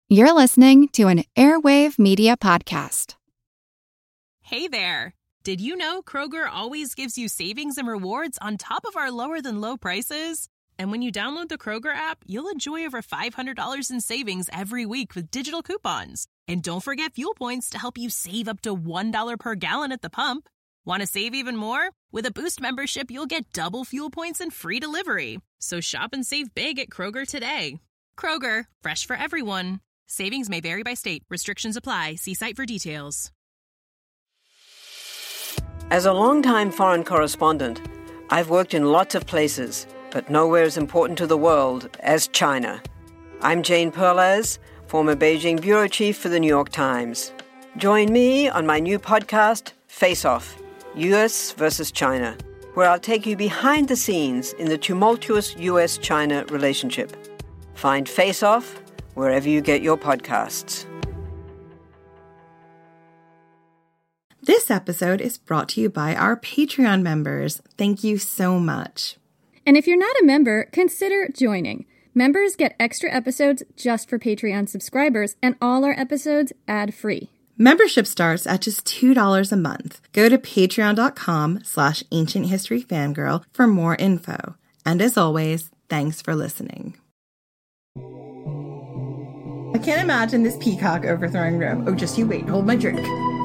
You're listening to an Airwave Media Podcast. Hey there! Did you know Kroger always gives you savings and rewards on top of our lower-than-low prices? And when you download the Kroger app, you'll enjoy over $500 in savings every week with digital coupons. And don't forget fuel points to help you save up to $1 per gallon at the pump. Want to save even more? With a Boost membership, you'll get double fuel points and free delivery. So shop and save big at Kroger today. Kroger, fresh for everyone. Savings may vary by state. Restrictions apply. See site for details. As a longtime foreign correspondent, I've worked in lots of places, but nowhere as important to the world as China. I'm Jane Perlez, former Beijing bureau chief for the New York Times. Join me on my new podcast, Face Off, U.S. versus China, where I'll take you behind the scenes in the tumultuous U.S.-China relationship. Find Face Off wherever you get your podcasts. This episode is brought to you by our Patreon members. Thank you so much. And if you're not a member, consider joining. Members get extra episodes just for Patreon subscribers, and all our episodes ad-free. Membership starts at just $2 a month. Go to patreon.com/ancienthistoryfangirl for more info. And as always, thanks for listening. I can't imagine this peacock overthrowing Rome. Oh, just you wait. Hold my drink.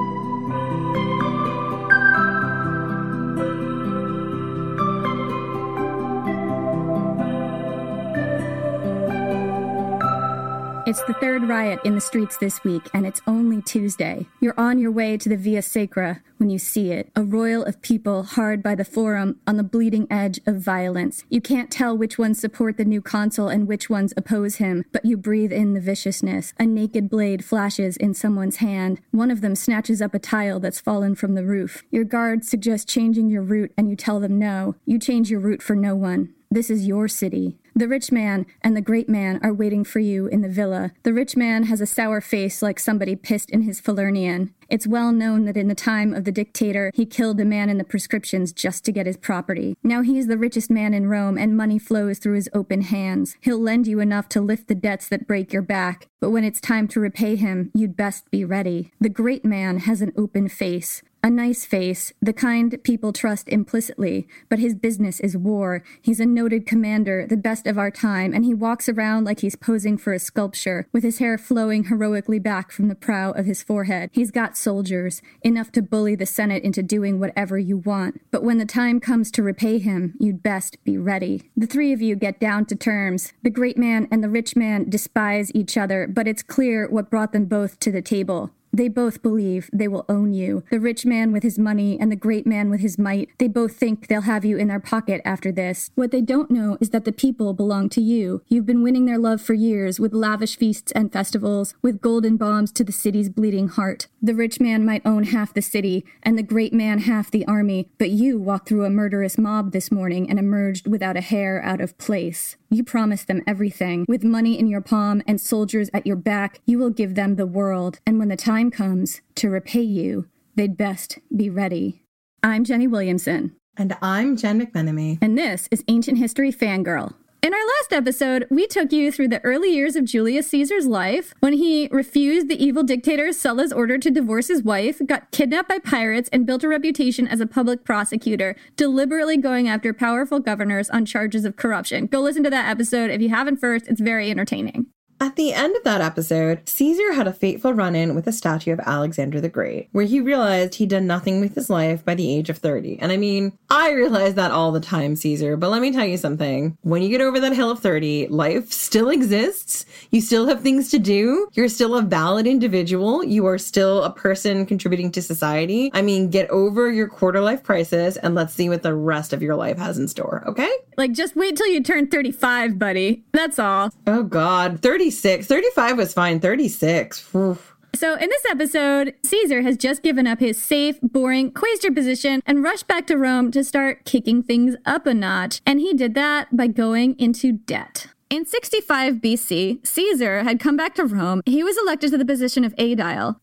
It's the third riot in the streets this week, and it's only Tuesday. You're on your way to the Via Sacra when you see it, a roil of people hard by the Forum on the bleeding edge of violence. You can't tell which ones support the new consul and which ones oppose him, but you breathe in the viciousness. A naked blade flashes in someone's hand. One of them snatches up a tile that's fallen from the roof. Your guards suggest changing your route, and you tell them no. You change your route for no one. This is your city. The rich man and the great man are waiting for you in the villa. The rich man has a sour face like somebody pissed in his Falernian. It's well known that in the time of the dictator, he killed a man in the prescriptions just to get his property. Now he's the richest man in Rome, and money flows through his open hands. He'll lend you enough to lift the debts that break your back, but when it's time to repay him, you'd best be ready. The great man has an open face. A nice face, the kind people trust implicitly, but his business is war. He's a noted commander, the best of our time, and he walks around like he's posing for a sculpture, with his hair flowing heroically back from the prow of his forehead. He's got soldiers, enough to bully the Senate into doing whatever you want. But when the time comes to repay him, you'd best be ready. The three of you get down to terms. The great man and the rich man despise each other, but it's clear what brought them both to the table. They both believe they will own you. The rich man with his money and the great man with his might, they both think they'll have you in their pocket after this. What they don't know is that the people belong to you. You've been winning their love for years with lavish feasts and festivals, with golden bombs to the city's bleeding heart. The rich man might own half the city and the great man half the army, but you walked through a murderous mob this morning and emerged without a hair out of place. You promised them everything. With money in your palm and soldiers at your back, you will give them the world. And when the time comes to repay you, they'd best be ready. I'm Jenny Williamson. And I'm Jen McMenemy. And this is Ancient History Fangirl. In our last episode, we took you through the early years of Julius Caesar's life, when he refused the evil dictator Sulla's order to divorce his wife, got kidnapped by pirates, and built a reputation as a public prosecutor, deliberately going after powerful governors on charges of corruption. Go listen to that episode if you haven't first. It's very entertaining. At the end of that episode, Caesar had a fateful run-in with a statue of Alexander the Great, where he realized he'd done nothing with his life by the age of 30. And I mean, I realize that all the time, Caesar, but let me tell you something. When you get over that hill of 30, life still exists. You still have things to do. You're still a valid individual. You are still a person contributing to society. I mean, get over your quarter-life crisis and let's see what the rest of your life has in store, okay? Like, just wait till you turn 35, buddy. That's all. Oh, God. 36. 35 was fine. 36. Oof. So in this episode, Caesar has just given up his safe, boring quaestor position and rushed back to Rome to start kicking things up a notch. And he did that by going into debt. In 65 BC, Caesar had come back to Rome. He was elected to the position of aedile.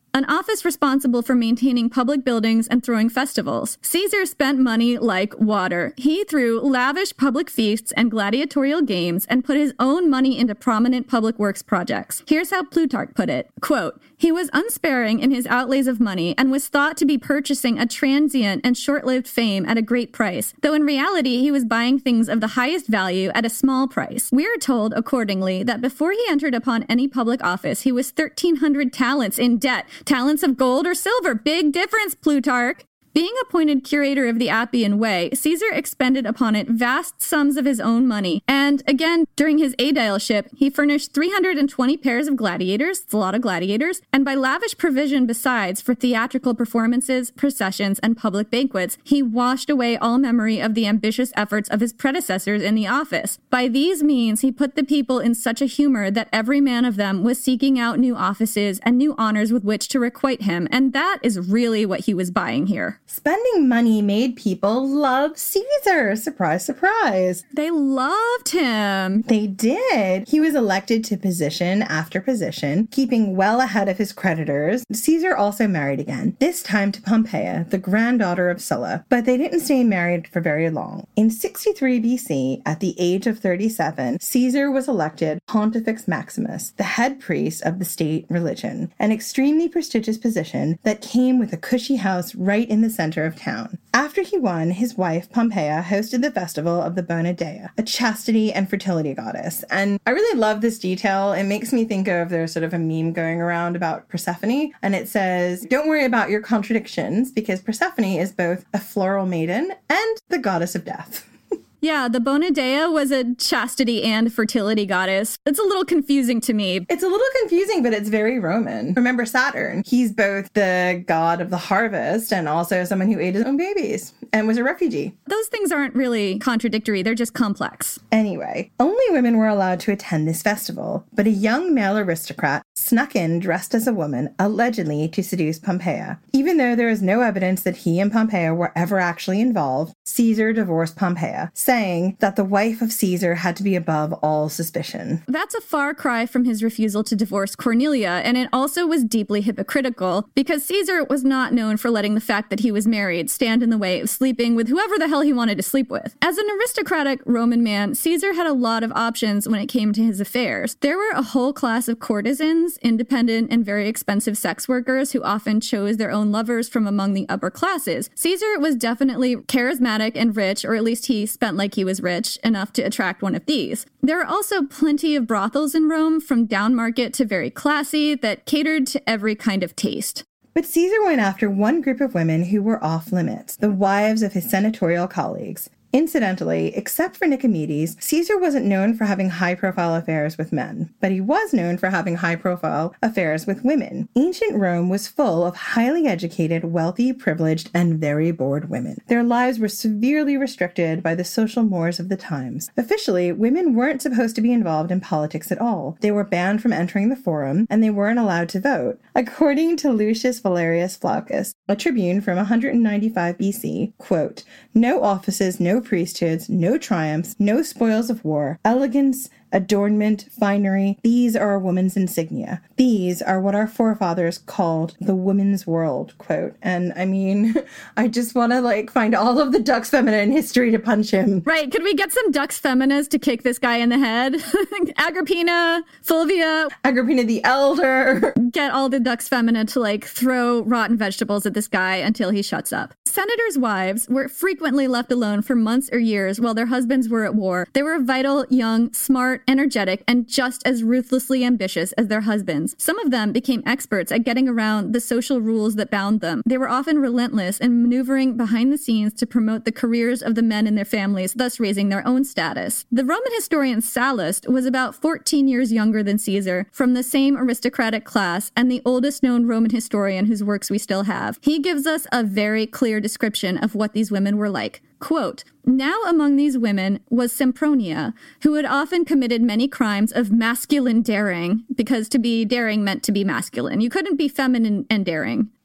an office responsible for maintaining public buildings and throwing festivals. Caesar spent money like water. He threw lavish public feasts and gladiatorial games and put his own money into prominent public works projects. Here's how Plutarch put it, quote, "He was unsparing in his outlays of money and was thought to be purchasing a transient and short-lived fame at a great price, though in reality he was buying things of the highest value at a small price. We are told, accordingly, that before he entered upon any public office, he was 1,300 talents in debt. Talents of gold or silver. Big difference, Plutarch. Being appointed curator of the Appian Way, Caesar expended upon it vast sums of his own money. And again, during his aedileship, he furnished 320 pairs of gladiators, it's a lot of gladiators, and by lavish provision besides for theatrical performances, processions, and public banquets, he washed away all memory of the ambitious efforts of his predecessors in the office. By these means, he put the people in such a humor that every man of them was seeking out new offices and new honors with which to requite him, and that is really what he was buying here. Spending money made people love Caesar. Surprise, surprise. They loved him. They did. He was elected to position after position, keeping well ahead of his creditors. Caesar also married again, this time to Pompeia, the granddaughter of Sulla, but they didn't stay married for very long. In 63 BC, at the age of 37, Caesar was elected Pontifex Maximus, the head priest of the state religion, an extremely prestigious position that came with a cushy house right in the center of town. After he won, his wife, Pompeia, hosted the festival of the Bona Dea, a chastity and fertility goddess. And I really love this detail. It makes me think of, there's sort of a meme going around about Persephone, and it says, don't worry about your contradictions, because Persephone is both a floral maiden and the goddess of death. Yeah, the Bona Dea was a chastity and fertility goddess. It's a little confusing to me. It's a little confusing, but it's very Roman. Remember Saturn. He's both the god of the harvest and also someone who ate his own babies and was a refugee. Those things aren't really contradictory. They're just complex. Anyway, only women were allowed to attend this festival, but a young male aristocrat snuck in dressed as a woman, allegedly to seduce Pompeia. Even though there is no evidence that he and Pompeia were ever actually involved, Caesar divorced Pompeia, saying that the wife of Caesar had to be above all suspicion. That's a far cry from his refusal to divorce Cornelia, and it also was deeply hypocritical, because Caesar was not known for letting the fact that he was married stand in the way of sleeping with whoever the hell he wanted to sleep with. As an aristocratic Roman man, Caesar had a lot of options when it came to his affairs. There were a whole class of courtesans, independent and very expensive sex workers who often chose their own lovers from among the upper classes. Caesar was definitely charismatic and rich, or at least he spent like he was rich enough to attract one of these. There are also plenty of brothels in Rome, from down market to very classy, that catered to every kind of taste. But Caesar went after one group of women who were off limits, the wives of his senatorial colleagues. Incidentally, except for Nicomedes, Caesar wasn't known for having high-profile affairs with men, but he was known for having high-profile affairs with women. Ancient Rome was full of highly educated, wealthy, privileged, and very bored women. Their lives were severely restricted by the social mores of the times. Officially, women weren't supposed to be involved in politics at all. They were banned from entering the forum, and they weren't allowed to vote. According to Lucius Valerius Flaccus, a tribune from 195 BC, quote, "No offices, no priesthoods, no triumphs, no spoils of war, elegance, adornment, finery, these are a woman's insignia. These are what our forefathers called the woman's world," quote. And I mean, I just want to find all of the Dux Femina in history to punch him. Right. Could we get some Dux Feminas to kick this guy in the head? Agrippina, Fulvia. Agrippina the Elder. Get all the Dux Femina to throw rotten vegetables at this guy until he shuts up. Senators' wives were frequently left alone for months or years while their husbands were at war. They were vital, young, smart, energetic, and just as ruthlessly ambitious as their husbands. Some of them became experts at getting around the social rules that bound them. They were often relentless in maneuvering behind the scenes to promote the careers of the men in their families, thus raising their own status. The Roman historian Sallust was about 14 years younger than Caesar, from the same aristocratic class, and the oldest known Roman historian whose works we still have. He gives us a very clear description of what these women were like. Quote, "Now among these women was Sempronia, who had often committed many crimes of masculine daring," because to be daring meant to be masculine. You couldn't be feminine and daring.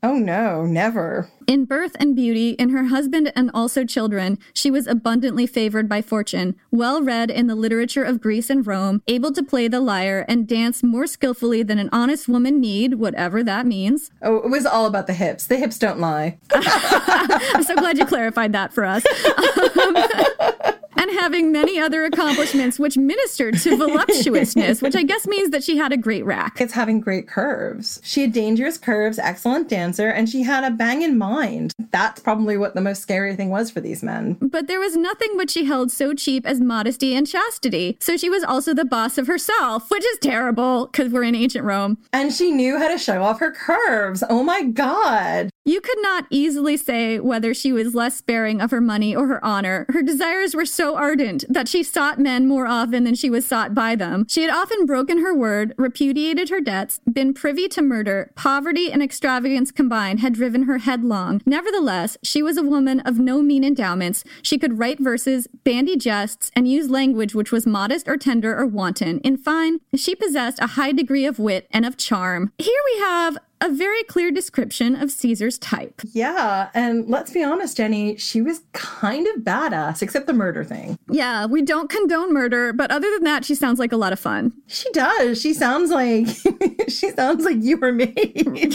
Oh no, never. In birth and beauty, in her husband and also children, she was abundantly favored by fortune, well read in the literature of Greece and Rome, able to play the lyre and dance more skillfully than an honest woman need, whatever that means. Oh, it was all about the hips. The hips don't lie. I'm so glad you clarified that for us. And having many other accomplishments which ministered to voluptuousness, which I guess means that she had a great rack. It's having great curves. She had dangerous curves, excellent dancer, and she had a bang in mind. That's probably what the most scary thing was for these men. But there was nothing which she held so cheap as modesty and chastity. So she was also the boss of herself, which is terrible because we're in ancient Rome. And she knew how to show off her curves. Oh my God. You could not easily say whether she was less sparing of her money or her honor. Her desires were so ardent that she sought men more often than she was sought by them. She had often broken her word, repudiated her debts, been privy to murder. Poverty and extravagance combined had driven her headlong. Nevertheless, she was a woman of no mean endowments. She could write verses, bandy jests, and use language which was modest or tender or wanton. In fine, she possessed a high degree of wit and of charm. Here we have a very clear description of Caesar's type. Yeah, and let's be honest, Jenny, she was kind of badass, except the murder thing. Yeah, we don't condone murder, but other than that, she sounds like a lot of fun. She does. She sounds like you or me.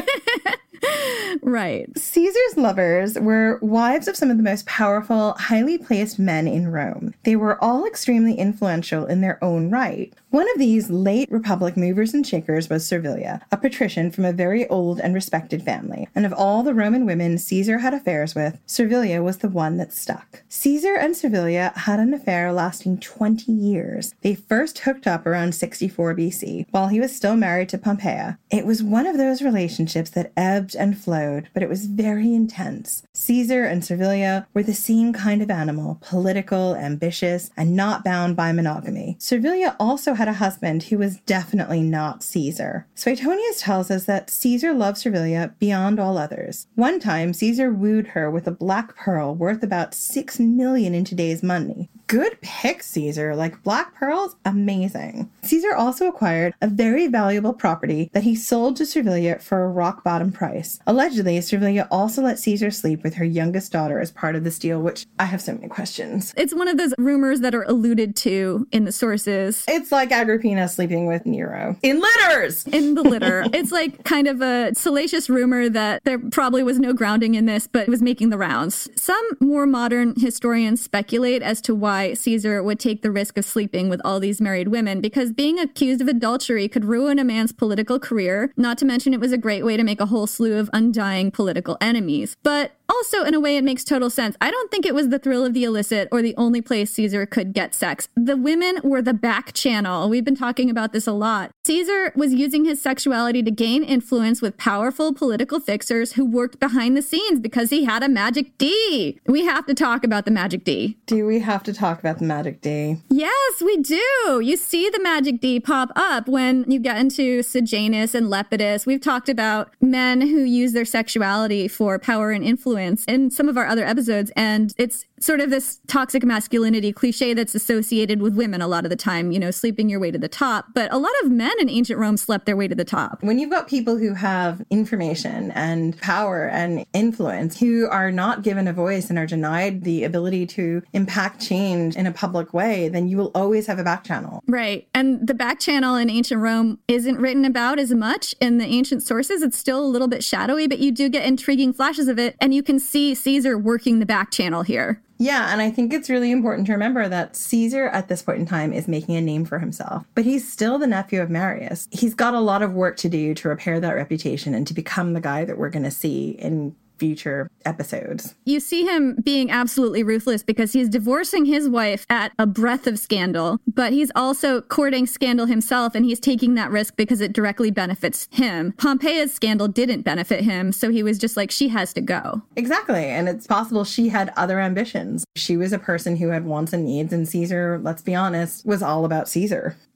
Right. Caesar's lovers were wives of some of the most powerful, highly placed men in Rome. They were all extremely influential in their own right. One of these late Republic movers and shakers was Servilia, a patrician from a very old and respected family. And of all the Roman women Caesar had affairs with, Servilia was the one that stuck. Caesar and Servilia had an affair lasting 20 years. They first hooked up around 64 BC, while he was still married to Pompeia. It was one of those relationships that ebbed and flowed, but it was very intense. Caesar and Servilia were the same kind of animal, political, ambitious, and not bound by monogamy. Servilia also had a husband who was definitely not Caesar. Suetonius tells us that Caesar loved Servilia beyond all others. One time, Caesar wooed her with a black pearl worth about 6 million in today's money. Good pick, Caesar. Like, black pearls, amazing. Caesar also acquired a very valuable property that he sold to Servilia for a rock-bottom price. Allegedly, Servilia also let Caesar sleep with her youngest daughter as part of this deal, which I have so many questions. It's one of those rumors that are alluded to in the sources. It's like Agrippina sleeping with Nero. In litters! In the litter. It's like kind of a salacious rumor that there probably was no grounding in this, but it was making the rounds. Some more modern historians speculate as to why Caesar would take the risk of sleeping with all these married women, because being accused of adultery could ruin a man's political career, not to mention it was a great way to make a whole slew of undying political enemies. But also, in a way, it makes total sense. I don't think it was the thrill of the illicit or the only place Caesar could get sex. The women were the back channel. We've been talking about this a lot. Caesar was using his sexuality to gain influence with powerful political fixers who worked behind the scenes because he had a magic D. We have to talk about the magic D. Do we have to talk about the magic D? Yes, we do. You see the magic D pop up when you get into Sejanus and Lepidus. We've talked about men who use their sexuality for power and influence in some of our other episodes, and it's sort of this toxic masculinity cliche that's associated with women a lot of the time, you know, sleeping your way to the top. But a lot of men in ancient Rome slept their way to the top. When you've got people who have information and power and influence who are not given a voice and are denied the ability to impact change in a public way, then you will always have a back channel. Right. And the back channel in ancient Rome isn't written about as much in the ancient sources. It's still a little bit shadowy, but you do get intriguing flashes of it. And you can see Caesar working the back channel here. Yeah, and I think it's really important to remember that Caesar at this point in time is making a name for himself, but he's still the nephew of Marius. He's got a lot of work to do to repair that reputation and to become the guy that we're going to see in future episodes. You see him being absolutely ruthless because he's divorcing his wife at a breath of scandal, but he's also courting scandal himself, and he's taking that risk because it directly benefits him. Pompeia's scandal didn't benefit him, so he was just like, she has to go. Exactly, and it's possible she had other ambitions. She was a person who had wants and needs, and Caesar, let's be honest, was all about Caesar.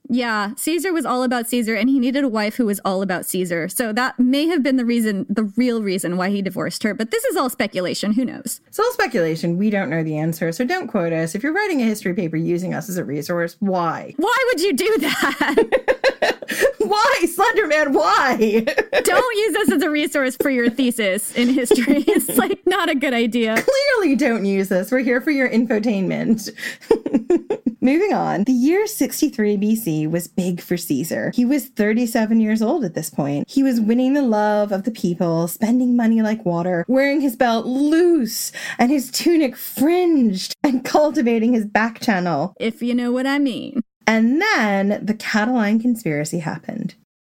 Yeah, Caesar was all about Caesar, and he needed a wife who was all about Caesar. So that may have been the real reason why he divorced her. But this is all speculation. Who knows? It's all speculation. We don't know the answer, so don't quote us. If you're writing a history paper using us as a resource, why? Why would you do that? Why, Slenderman? Why? Don't use us as a resource for your thesis in history. It's like not a good idea. Clearly don't use us. We're here for your infotainment. Moving on, the year 63 BC was big for Caesar. He was 37 years old at this point. He was winning the love of the people, spending money like water, wearing his belt loose and his tunic fringed, and cultivating his back channel. If you know what I mean. And then the Catiline conspiracy happened.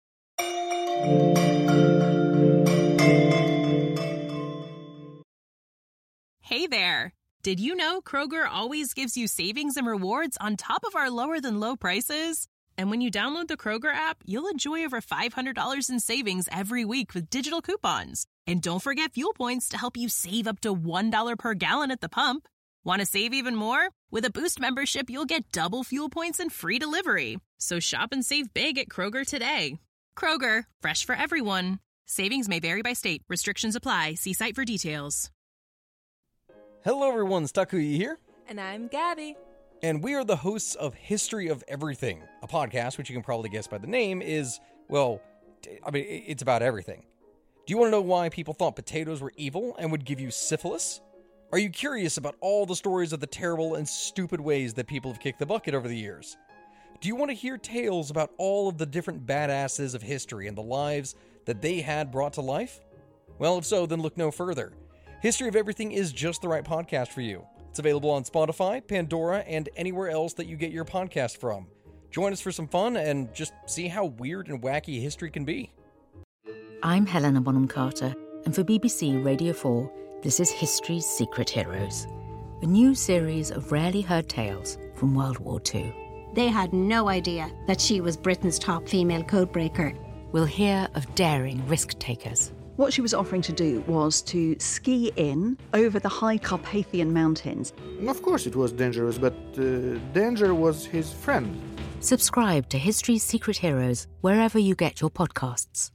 Hey there! Did you know Kroger always gives you savings and rewards on top of our lower than low prices? And when you download the Kroger app, you'll enjoy over $500 in savings every week with digital coupons. And don't forget fuel points to help you save up to $1 per gallon at the pump. Want to save even more? With a Boost membership, you'll get double fuel points and free delivery. So shop and save big at Kroger today. Kroger, fresh for everyone. Savings may vary by state. Restrictions apply. See site for details. Hello everyone, Takuya here. And I'm Gabby. And we are the hosts of History of Everything, a podcast which you can probably guess by the name is, well, it's about everything. Do you want to know why people thought potatoes were evil and would give you syphilis? Are you curious about all the stories of the terrible and stupid ways that people have kicked the bucket over the years? Do you want to hear tales about all of the different badasses of history and the lives that they had brought to life? Well, if so, then look no further. History of Everything is just the right podcast for you. It's available on Spotify, Pandora, and anywhere else that you get your podcast from. Join us for some fun and just see how weird and wacky history can be. I'm Helena Bonham Carter, and for BBC Radio 4, this is History's Secret Heroes, a new series of rarely heard tales from World War II. They had no idea that she was Britain's top female codebreaker. We'll hear of daring risk-takers. What she was offering to do was to ski in over the high Carpathian mountains. Of course it was dangerous, but danger was his friend. Subscribe to History's Secret Heroes wherever you get your podcasts.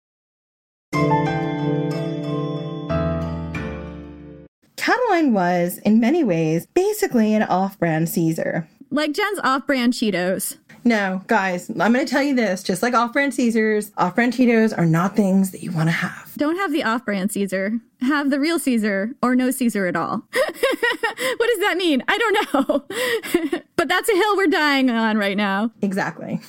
Catiline was, in many ways, basically an off-brand Caesar. Like Jen's off-brand Cheetos. No, guys, I'm going to tell you this. Just like off-brand Caesars, off-brand Cheetos are not things that you want to have. Don't have the off-brand Caesar. Have the real Caesar or no Caesar at all. What does that mean? I don't know. But that's a hill we're dying on right now. Exactly.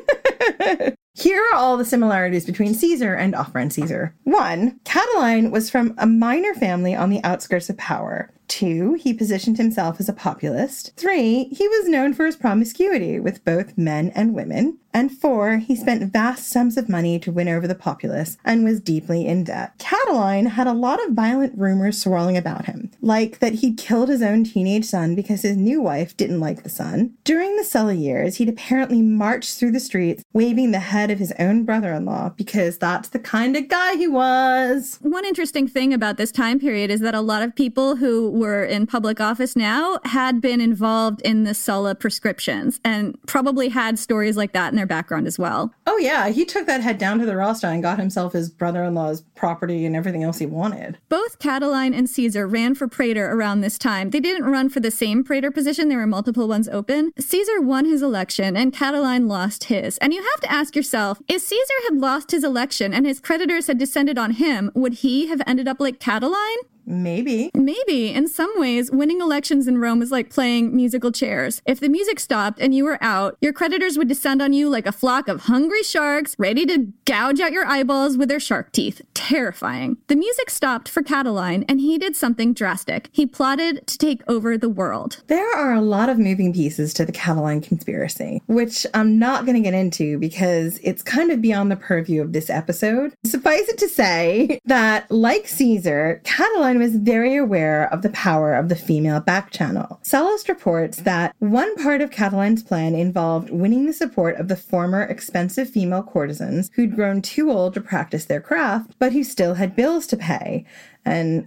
Here are all the similarities between Caesar and off-brand Caesar. 1, Catiline was from a minor family on the outskirts of power. 2, he positioned himself as a populist. 3, he was known for his promiscuity with both men and women. And 4, he spent vast sums of money to win over the populace and was deeply in debt. Catiline had a lot of violent rumors swirling about him, like that he'd killed his own teenage son because his new wife didn't like the son. During the Sulla years, he'd apparently marched through the streets waving the head of his own brother-in-law because that's the kind of guy he was. One interesting thing about this time period is that a lot of people who were in public office now had been involved in the Sulla prescriptions and probably had stories like that in their background as well. Oh yeah, he took that head down to the Rosta and got himself his brother-in-law's property and everything else he wanted. Both Catiline and Caesar ran for praetor around this time. They didn't run for the same praetor position. There were multiple ones open. Caesar won his election and Catiline lost his. And you have to ask yourself, if Caesar had lost his election and his creditors had descended on him, would he have ended up like Catiline? Maybe. Maybe. In some ways, winning elections in Rome is like playing musical chairs. If the music stopped and you were out, your creditors would descend on you like a flock of hungry sharks, ready to gouge out your eyeballs with their shark teeth. Terrifying. The music stopped for Catiline, and he did something drastic. He plotted to take over the world. There are a lot of moving pieces to the Catiline conspiracy, which I'm not going to get into because it's kind of beyond the purview of this episode. Suffice it to say that, like Caesar, Catiline was very aware of the power of the female back channel. Sallust reports that one part of Catiline's plan involved winning the support of the former expensive female courtesans who'd grown too old to practice their craft, but who still had bills to pay. And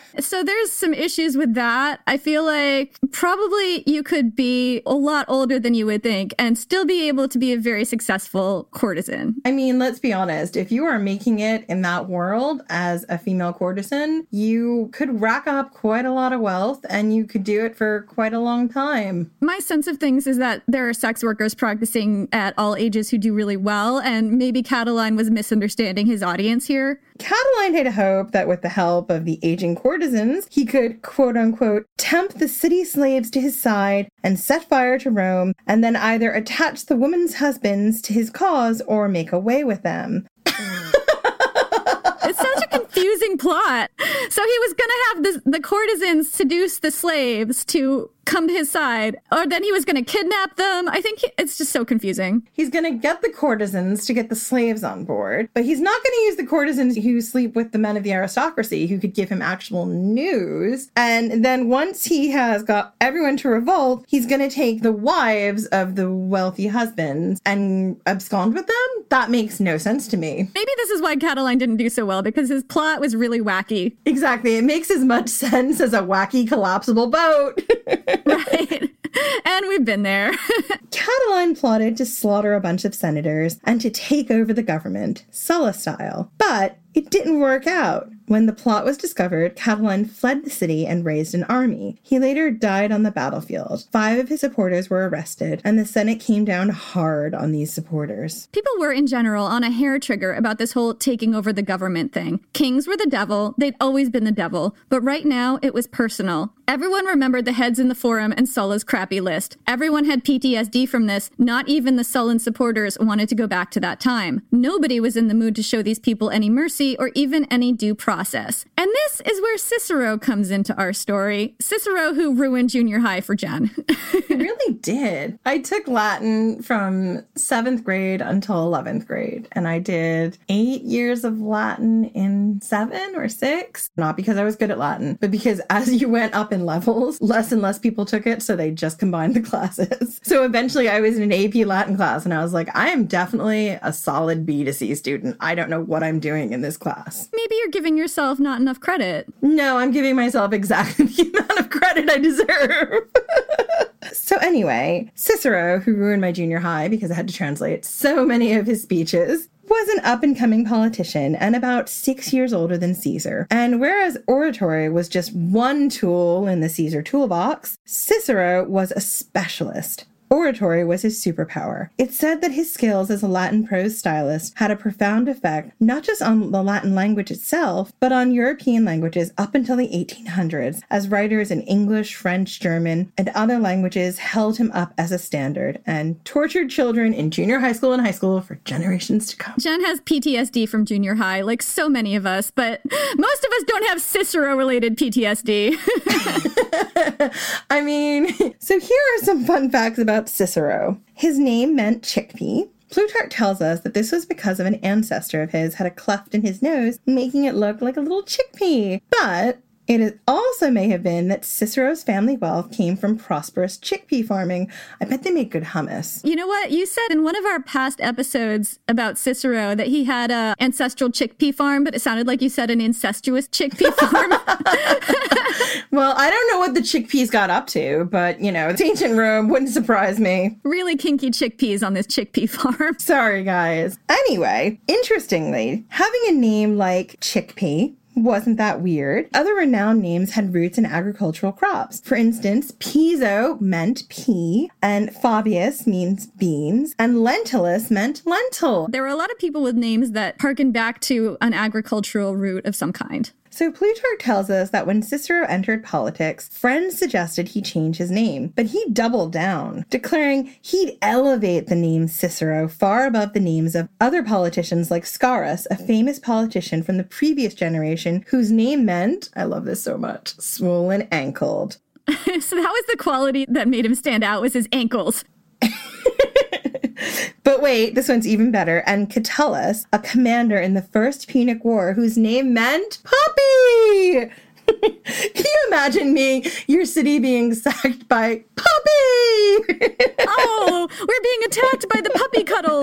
So there's some issues with that. I feel like probably you could be a lot older than you would think and still be able to be a very successful courtesan. I mean, let's be honest. If you are making it in that world as a female courtesan, you could rack up quite a lot of wealth and you could do it for quite a long time. My sense of things is that there are sex workers practicing at all ages who do really well, and maybe Catiline was misunderstanding his audience here. Catiline had hoped that with the help of the aging courtesans, he could, quote unquote, tempt the city slaves to his side and set fire to Rome, and then either attach the women's husbands to his cause or make away with them. It's such a confusing plot. So he was going to have the courtesans seduce the slaves to come to his side, or then he was going to kidnap them. I think it's just so confusing. He's going to get the courtesans to get the slaves on board, but he's not going to use the courtesans who sleep with the men of the aristocracy who could give him actual news. And then once he has got everyone to revolt, he's going to take the wives of the wealthy husbands and abscond with them? That makes no sense to me. Maybe this is why Catiline didn't do so well, because his plot was really wacky. Exactly. It makes as much sense as a wacky collapsible boat. Right. And we've been there. Catiline plotted to slaughter a bunch of senators and to take over the government, Sulla style. But it didn't work out. When the plot was discovered, Catiline fled the city and raised an army. He later died on the battlefield. 5 of his supporters were arrested, and the Senate came down hard on these supporters. People were, in general, on a hair trigger about this whole taking over the government thing. Kings were the devil. They'd always been the devil. But right now, it was personal. Everyone remembered the heads in the Forum and Sulla's crappy list. Everyone had PTSD from this. Not even the Sullan supporters wanted to go back to that time. Nobody was in the mood to show these people any mercy or even any due process. And this is where Cicero comes into our story. Cicero, who ruined junior high for Jen. He really did. I took Latin from 7th grade until 11th grade, and I did 8 years of Latin in 7 or 6. Not because I was good at Latin, but because as you went up in levels, less and less people took it, so they just combined the classes. So eventually I was in an AP Latin class, and I was like, I am definitely a solid B to C student. I don't know what I'm doing in this class. Maybe you're giving yourself not enough credit. No, I'm giving myself exactly the amount of credit I deserve. So anyway, Cicero, who ruined my junior high because I had to translate so many of his speeches, was an up-and-coming politician and about 6 years older than Caesar. And whereas oratory was just one tool in the Caesar toolbox, Cicero was a specialist. Oratory was his superpower. It's said that his skills as a Latin prose stylist had a profound effect not just on the Latin language itself, but on European languages up until the 1800s, as writers in English, French, German, and other languages held him up as a standard and tortured children in junior high school and high school for generations to come. Jen has PTSD from junior high, like so many of us, but most of us don't have Cicero-related PTSD. I mean, so here are some fun facts about Cicero. His name meant chickpea. Plutarch tells us that this was because of an ancestor of his had a cleft in his nose, making it look like a little chickpea. But it also may have been that Cicero's family wealth came from prosperous chickpea farming. I bet they make good hummus. You know what? You said in one of our past episodes about Cicero that he had an ancestral chickpea farm, but it sounded like you said an incestuous chickpea farm. Well, I don't know what the chickpeas got up to, but, you know, it's ancient Rome. Wouldn't surprise me. Really kinky chickpeas on this chickpea farm. Sorry, guys. Anyway, interestingly, having a name like chickpea wasn't that weird. Other renowned names had roots in agricultural crops. For instance, Piso meant pea, and Fabius means beans, and Lentulus meant lentil. There were a lot of people with names that harken back to an agricultural root of some kind. So Plutarch tells us that when Cicero entered politics, friends suggested he change his name, but he doubled down, declaring he'd elevate the name Cicero far above the names of other politicians like Scaurus, a famous politician from the previous generation whose name meant, I love this so much, swollen ankled. So that was the quality that made him stand out, was his ankles. But wait, this one's even better. And Catullus, a commander in the First Punic War, whose name meant puppy! Can you imagine your city being sacked by puppy? Oh, we're being attacked by the puppy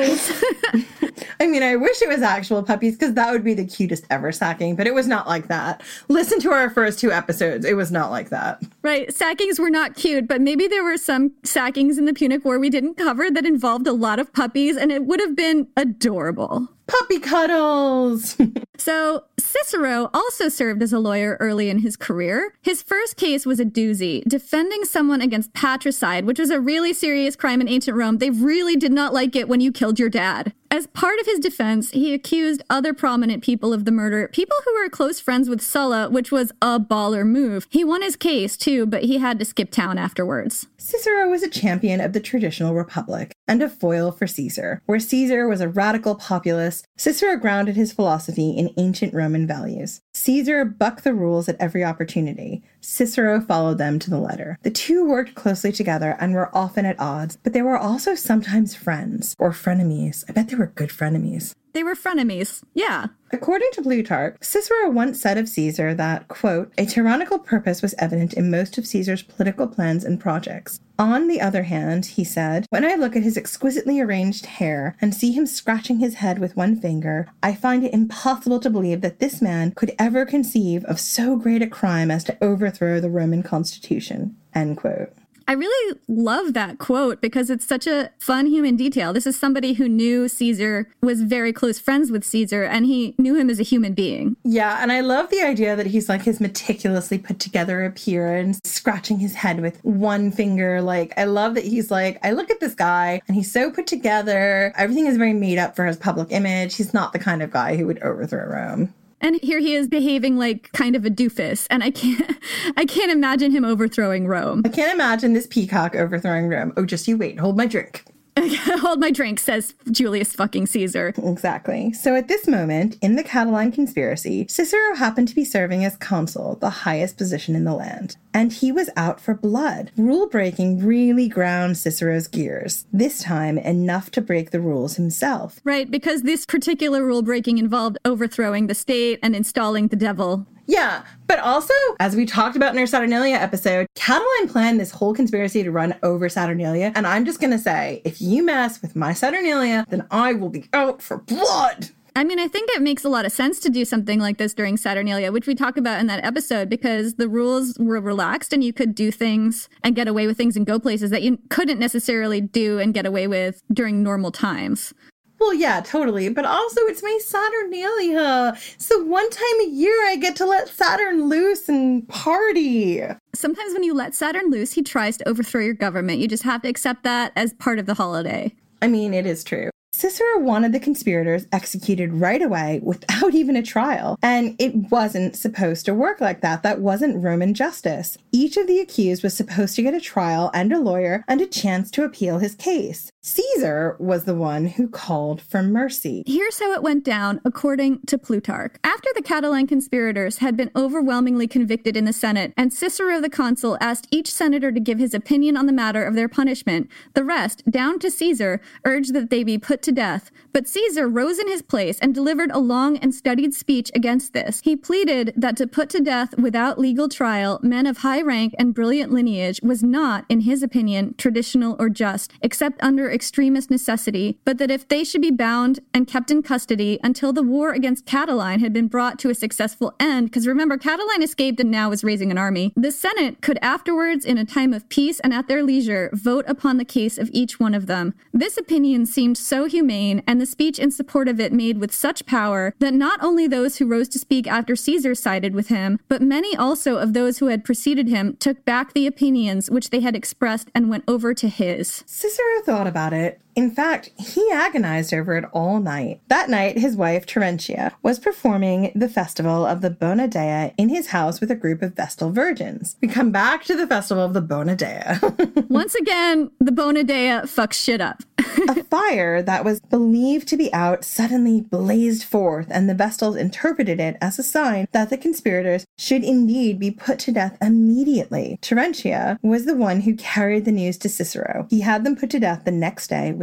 cuddles. I mean, I wish it was actual puppies because that would be the cutest ever sacking, but it was not like that. Listen to our first 2 episodes. It was not like that. Right. Sackings were not cute, but maybe there were some sackings in the Punic War we didn't cover that involved a lot of puppies, and it would have been adorable. Puppy cuddles! So Cicero also served as a lawyer early in his career. His first case was a doozy, defending someone against patricide, which was a really serious crime in ancient Rome. They really did not like it when you killed your dad. As part of his defense, he accused other prominent people of the murder, people who were close friends with Sulla, which was a baller move. He won his case, too, but he had to skip town afterwards. Cicero was a champion of the traditional republic and a foil for Caesar. Where Caesar was a radical populist, Cicero grounded his philosophy in ancient Roman values. Caesar bucked the rules at every opportunity. Cicero followed them to the letter. The two worked closely together and were often at odds, but they were also sometimes friends, or frenemies. I bet they were good frenemies. They were frenemies, yeah. According to Plutarch, Cicero once said of Caesar that, quote, a tyrannical purpose was evident in most of Caesar's political plans and projects. On the other hand, he said, when I look at his exquisitely arranged hair and see him scratching his head with one finger, I find it impossible to believe that this man could ever conceive of so great a crime as to overthrow the Roman constitution, end quote. I really love that quote because it's such a fun human detail. This is somebody who knew Caesar, was very close friends with Caesar, and he knew him as a human being. Yeah, and I love the idea that he's like his meticulously put together appearance, scratching his head with one finger. Like, I love that he's like, I look at this guy and he's so put together. Everything is very made up for his public image. He's not the kind of guy who would overthrow Rome. And here he is behaving like kind of a doofus. And I can't imagine him overthrowing Rome. I can't imagine this peacock overthrowing Rome. Oh, just you wait. Hold my drink. Hold my drink, says Julius fucking Caesar. Exactly. So at this moment, in the Catiline conspiracy, Cicero happened to be serving as consul, the highest position in the land. And he was out for blood. Rule breaking really ground Cicero's gears. This time, enough to break the rules himself. Right, because this particular rule breaking involved overthrowing the state and installing the devil. Yeah, but also, as we talked about in our Saturnalia episode, Catiline planned this whole conspiracy to run over Saturnalia, and I'm just gonna say, if you mess with my Saturnalia, then I will be out for blood! I mean, I think it makes a lot of sense to do something like this during Saturnalia, which we talk about in that episode, because the rules were relaxed and you could do things and get away with things and go places that you couldn't necessarily do and get away with during normal times. Well, yeah, totally. But also, it's my Saturnalia. So one time a year, I get to let Saturn loose and party. Sometimes when you let Saturn loose, he tries to overthrow your government. You just have to accept that as part of the holiday. I mean, it is true. Cicero wanted the conspirators executed right away without even a trial, and it wasn't supposed to work like that. That wasn't Roman justice. Each of the accused was supposed to get a trial and a lawyer and a chance to appeal his case. Caesar was the one who called for mercy. Here's how it went down, according to Plutarch. After the Catiline conspirators had been overwhelmingly convicted in the Senate, and Cicero the consul asked each senator to give his opinion on the matter of their punishment, the rest, down to Caesar, urged that they be put to death. But Caesar rose in his place and delivered a long and studied speech against this. He pleaded that to put to death without legal trial men of high rank and brilliant lineage was not, in his opinion, traditional or just, except under extremist necessity, but that if they should be bound and kept in custody until the war against Catiline had been brought to a successful end, because remember, Catiline escaped and now was raising an army, the Senate could afterwards, in a time of peace and at their leisure, vote upon the case of each one of them. This opinion seemed so humane, and the speech in support of it made with such power, that not only those who rose to speak after Caesar sided with him, but many also of those who had preceded him took back the opinions which they had expressed and went over to his. Cicero thought about it. In fact, he agonized over it all night. That night, his wife, Terentia, was performing the festival of the Bona Dea in his house with a group of Vestal virgins. We come back to the festival of the Bona Dea. Once again, the Bona Dea fucks shit up. A fire that was believed to be out suddenly blazed forth, and the Vestals interpreted it as a sign that the conspirators should indeed be put to death immediately. Terentia was the one who carried the news to Cicero. He had them put to death the next day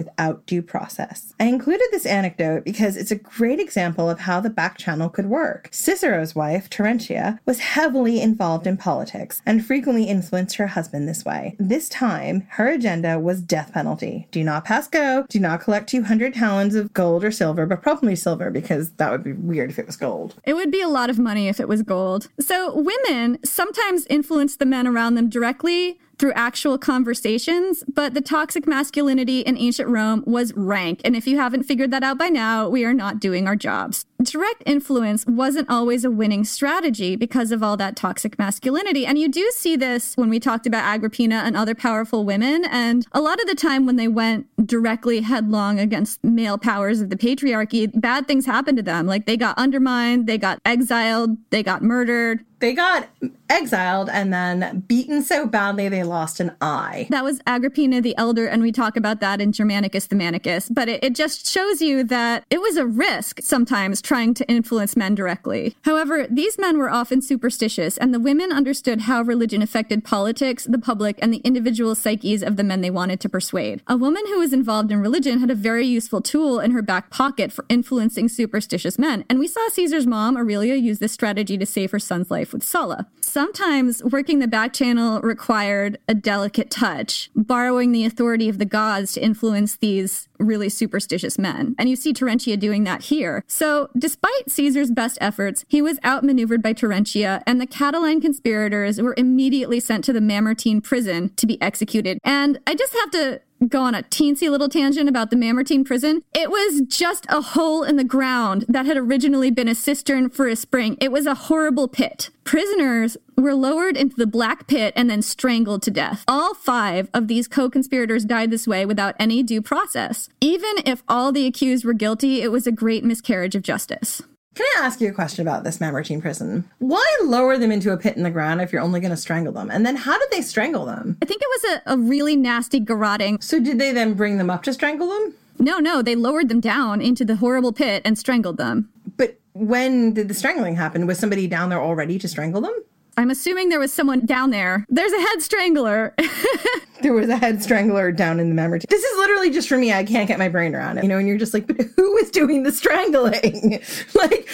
without due process. I included this anecdote because it's a great example of how the back channel could work. Cicero's wife, Terentia, was heavily involved in politics and frequently influenced her husband this way. This time, her agenda was death penalty. Do not pass go. Do not collect 200 talents of gold or silver, but probably silver because that would be weird if it was gold. It would be a lot of money if it was gold. So women sometimes influence the men around them directly through actual conversations, but the toxic masculinity in ancient Rome was rank. And if you haven't figured that out by now, we are not doing our jobs. Direct influence wasn't always a winning strategy because of all that toxic masculinity. And you do see this when we talked about Agrippina and other powerful women. And a lot of the time when they went directly headlong against male powers of the patriarchy, bad things happened to them. Like they got undermined, they got exiled, they got murdered. They got exiled and then beaten so badly they lost an eye. That was Agrippina the Elder, and we talk about that in Germanicus the Manicus. But it just shows you that it was a risk sometimes trying to influence men directly. However, these men were often superstitious, and the women understood how religion affected politics, the public, and the individual psyches of the men they wanted to persuade. A woman who was involved in religion had a very useful tool in her back pocket for influencing superstitious men, and we saw Caesar's mom, Aurelia, use this strategy to save her son's life with Sulla. Sometimes working the back channel required a delicate touch, borrowing the authority of the gods to influence these really superstitious men. And you see Terentia doing that here. So despite Caesar's best efforts, he was outmaneuvered by Terentia, and the Catiline conspirators were immediately sent to the Mamertine prison to be executed. And I just have to go on a teensy little tangent about the Mamertine prison. It was just a hole in the ground that had originally been a cistern for a spring. It was a horrible pit. Prisoners were lowered into the black pit and then strangled to death. All 5 of these co-conspirators died this way without any due process. Even if all the accused were guilty, it was a great miscarriage of justice. Can I ask you a question about this Mamertine prison? Why lower them into a pit in the ground if you're only going to strangle them? And then how did they strangle them? I think it was a really nasty garroting. So did they then bring them up to strangle them? No, they lowered them down into the horrible pit and strangled them. But when did the strangling happen? Was somebody down there already to strangle them? I'm assuming there was someone down there. There's a head strangler. There was a head strangler down in the Mamertine. This is literally just for me. I can't get my brain around it. You know, and you're just like, but who is doing the strangling? like,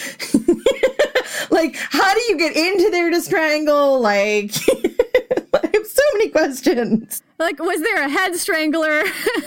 like, how do you get into there to strangle? Like, I have so many questions. Like, was there a head strangler?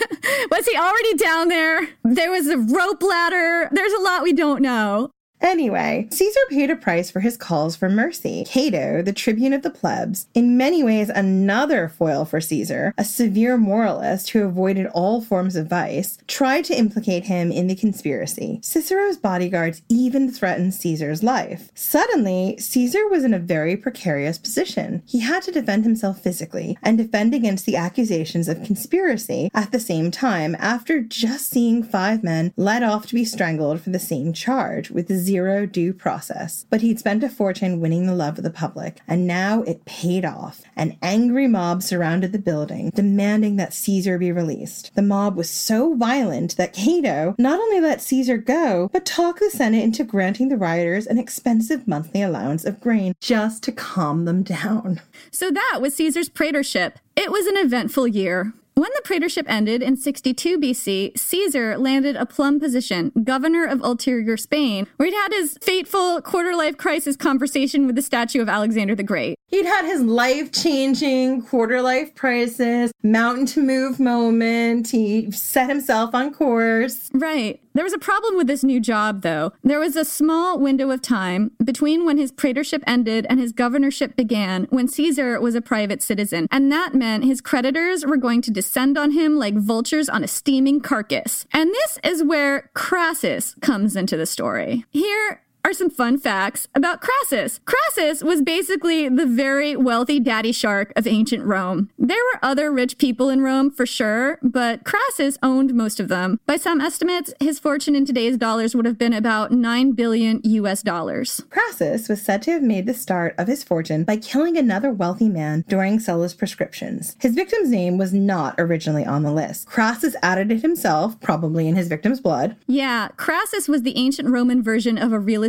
Was he already down there? There was a rope ladder. There's a lot we don't know. Anyway, Caesar paid a price for his calls for mercy. Cato, the tribune of the plebs, in many ways another foil for Caesar, a severe moralist who avoided all forms of vice, tried to implicate him in the conspiracy. Cicero's bodyguards even threatened Caesar's life. Suddenly, Caesar was in a very precarious position. He had to defend himself physically and defend against the accusations of conspiracy at the same time after just seeing 5 men led off to be strangled for the same charge with zero due process. But he'd spent a fortune winning the love of the public, and now it paid off. An angry mob surrounded the building, demanding that Caesar be released. The mob was so violent that Cato not only let Caesar go, but talked the Senate into granting the rioters an expensive monthly allowance of grain just to calm them down. So that was Caesar's praetorship. It was an eventful year. When the praetorship ended in 62 BC, Caesar landed a plum position, governor of ulterior Spain, where he'd had his fateful quarter-life crisis conversation with the statue of Alexander the Great. He'd had his life-changing quarter-life crisis, mountain-to-move moment. He set himself on course. Right. There was a problem with this new job, though. There was a small window of time between when his praetorship ended and his governorship began, when Caesar was a private citizen. And that meant his creditors were going to descend on him like vultures on a steaming carcass. And this is where Crassus comes into the story. Here are some fun facts about Crassus. Crassus was basically the very wealthy daddy shark of ancient Rome. There were other rich people in Rome for sure, but Crassus owned most of them. By some estimates, his fortune in today's dollars would have been about $9 billion US. Crassus was said to have made the start of his fortune by killing another wealthy man during Sulla's prescriptions. His victim's name was not originally on the list. Crassus added it himself, probably in his victim's blood. Yeah, Crassus was the ancient Roman version of Aurelius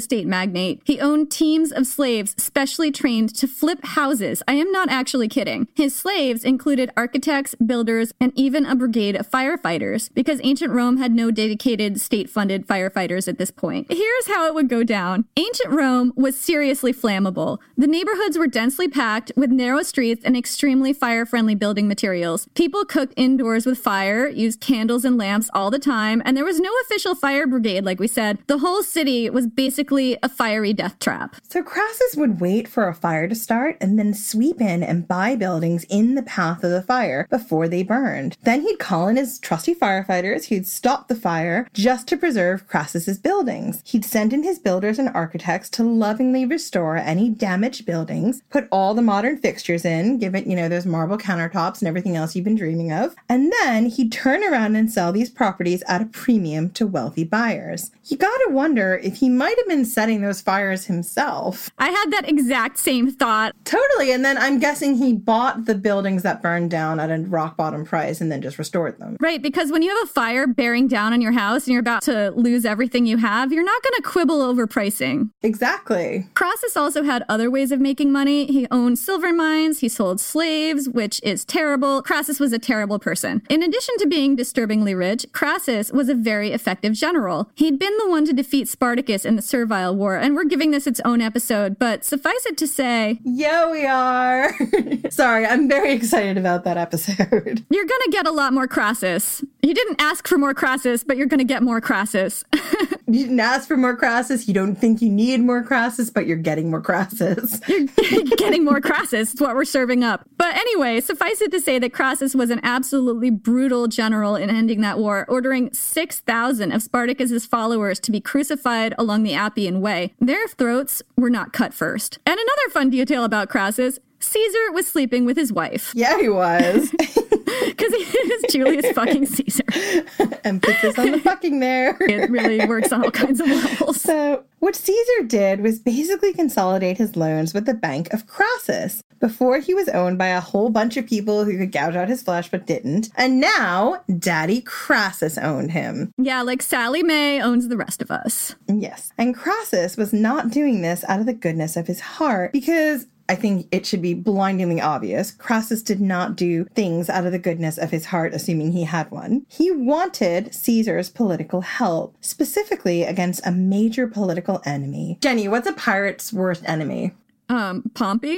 estate magnate. He owned teams of slaves specially trained to flip houses. I am not actually kidding. His slaves included architects, builders, and even a brigade of firefighters, because ancient Rome had no dedicated state-funded firefighters at this point. Here's how it would go down. Ancient Rome was seriously flammable. The neighborhoods were densely packed with narrow streets and extremely fire-friendly building materials. People cooked indoors with fire, used candles and lamps all the time, and there was no official fire brigade, like we said. The whole city was basically a fiery death trap. So Crassus would wait for a fire to start and then sweep in and buy buildings in the path of the fire before they burned. Then he'd call in his trusty firefighters who'd stop the fire just to preserve Crassus's buildings. He'd send in his builders and architects to lovingly restore any damaged buildings, put all the modern fixtures in, give it, those marble countertops and everything else you've been dreaming of, and then he'd turn around and sell these properties at a premium to wealthy buyers. You gotta wonder if he might have been setting those fires himself. I had that exact same thought. Totally, and then I'm guessing he bought the buildings that burned down at a rock bottom price and then just restored them. Right, because when you have a fire bearing down on your house and you're about to lose everything you have, you're not going to quibble over pricing. Exactly. Crassus also had other ways of making money. He owned silver mines, he sold slaves, which is terrible. Crassus was a terrible person. In addition to being disturbingly rich, Crassus was a very effective general. He'd been the one to defeat Spartacus in the Servile War, and we're giving this its own episode, but suffice it to say... Yeah, we are. Sorry, I'm very excited about that episode. You're gonna get a lot more Crassus. You didn't ask for more Crassus, but you're gonna get more Crassus. You didn't ask for more Crassus. You don't think you need more Crassus, but you're getting more Crassus. You're getting more Crassus. It's what we're serving up. But anyway, suffice it to say that Crassus was an absolutely brutal general in ending that war, ordering 6,000 of Spartacus's followers to be crucified along the Appian Way. Their throats were not cut first. And another fun detail about Crassus, Caesar was sleeping with his wife. Yeah, he was. Because he is Julius fucking Caesar. Emphasis on the fucking there. It really works on all kinds of levels. So what Caesar did was basically consolidate his loans with the Bank of Crassus. Before, he was owned by a whole bunch of people who could gouge out his flesh but didn't. And now, Daddy Crassus owned him. Yeah, like Sally Mae owns the rest of us. Yes. And Crassus was not doing this out of the goodness of his heart because... I think it should be blindingly obvious. Crassus did not do things out of the goodness of his heart, assuming he had one. He wanted Caesar's political help, specifically against a major political enemy. Jenny, what's a pirate's worst enemy? Pompey?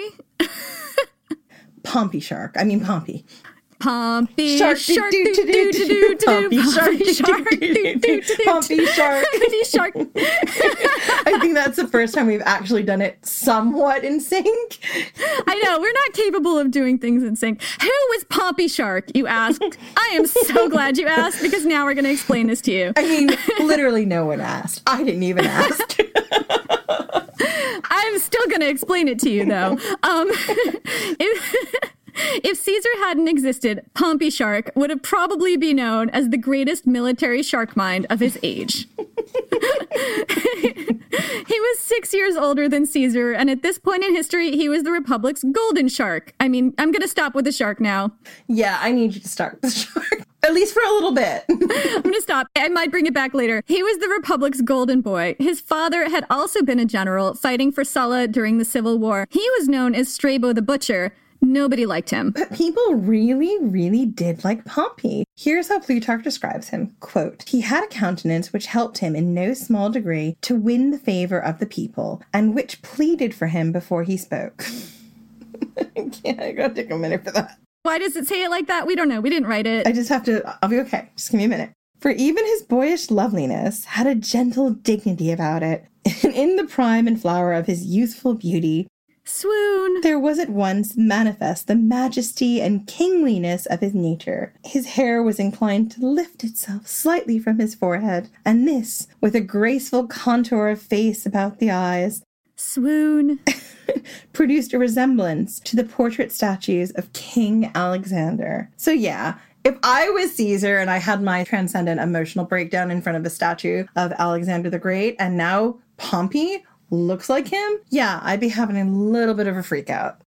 Pompey shark. I mean Pompey. Pompey shark, shark, Pompey shark, Pompey shark. Pompey shark. I think that's the first time we've actually done it somewhat in sync. I know, we're not capable of doing things in sync. Who was Pompey Shark, you asked? I am so glad you asked, because now we're going to explain this to you. I mean, literally no one asked. I didn't even ask. I'm still going to explain it to you, though. If Caesar hadn't existed, Pompey Shark would have probably been known as the greatest military shark mind of his age. He was 6 years older than Caesar, and at this point in history, he was the Republic's golden shark. I mean, I'm going to stop with the shark now. Yeah, I need you to start with the shark. At least for a little bit. I'm going to stop. I might bring it back later. He was the Republic's golden boy. His father had also been a general fighting for Sulla during the Civil War. He was known as Strabo the Butcher. Nobody liked him. But people really, really did like Pompey. Here's how Plutarch describes him. Quote, "He had a countenance which helped him in no small degree to win the favor of the people, and which pleaded for him before he spoke." I gotta take a minute for that. Why does it say it like that? We don't know. We didn't write it. I just have to, I'll be okay. Just give me a minute. For even his boyish loveliness had a gentle dignity about it, and in the prime and flower of his youthful beauty, swoon, there was at once manifest the majesty and kingliness of his nature. His hair was inclined to lift itself slightly from his forehead, and this, with a graceful contour of face about the eyes, swoon, produced a resemblance to the portrait statues of King Alexander. So yeah, if I was Caesar and I had my transcendent emotional breakdown in front of a statue of Alexander the Great, and now Pompey looks like him, yeah, I'd be having a little bit of a freak out.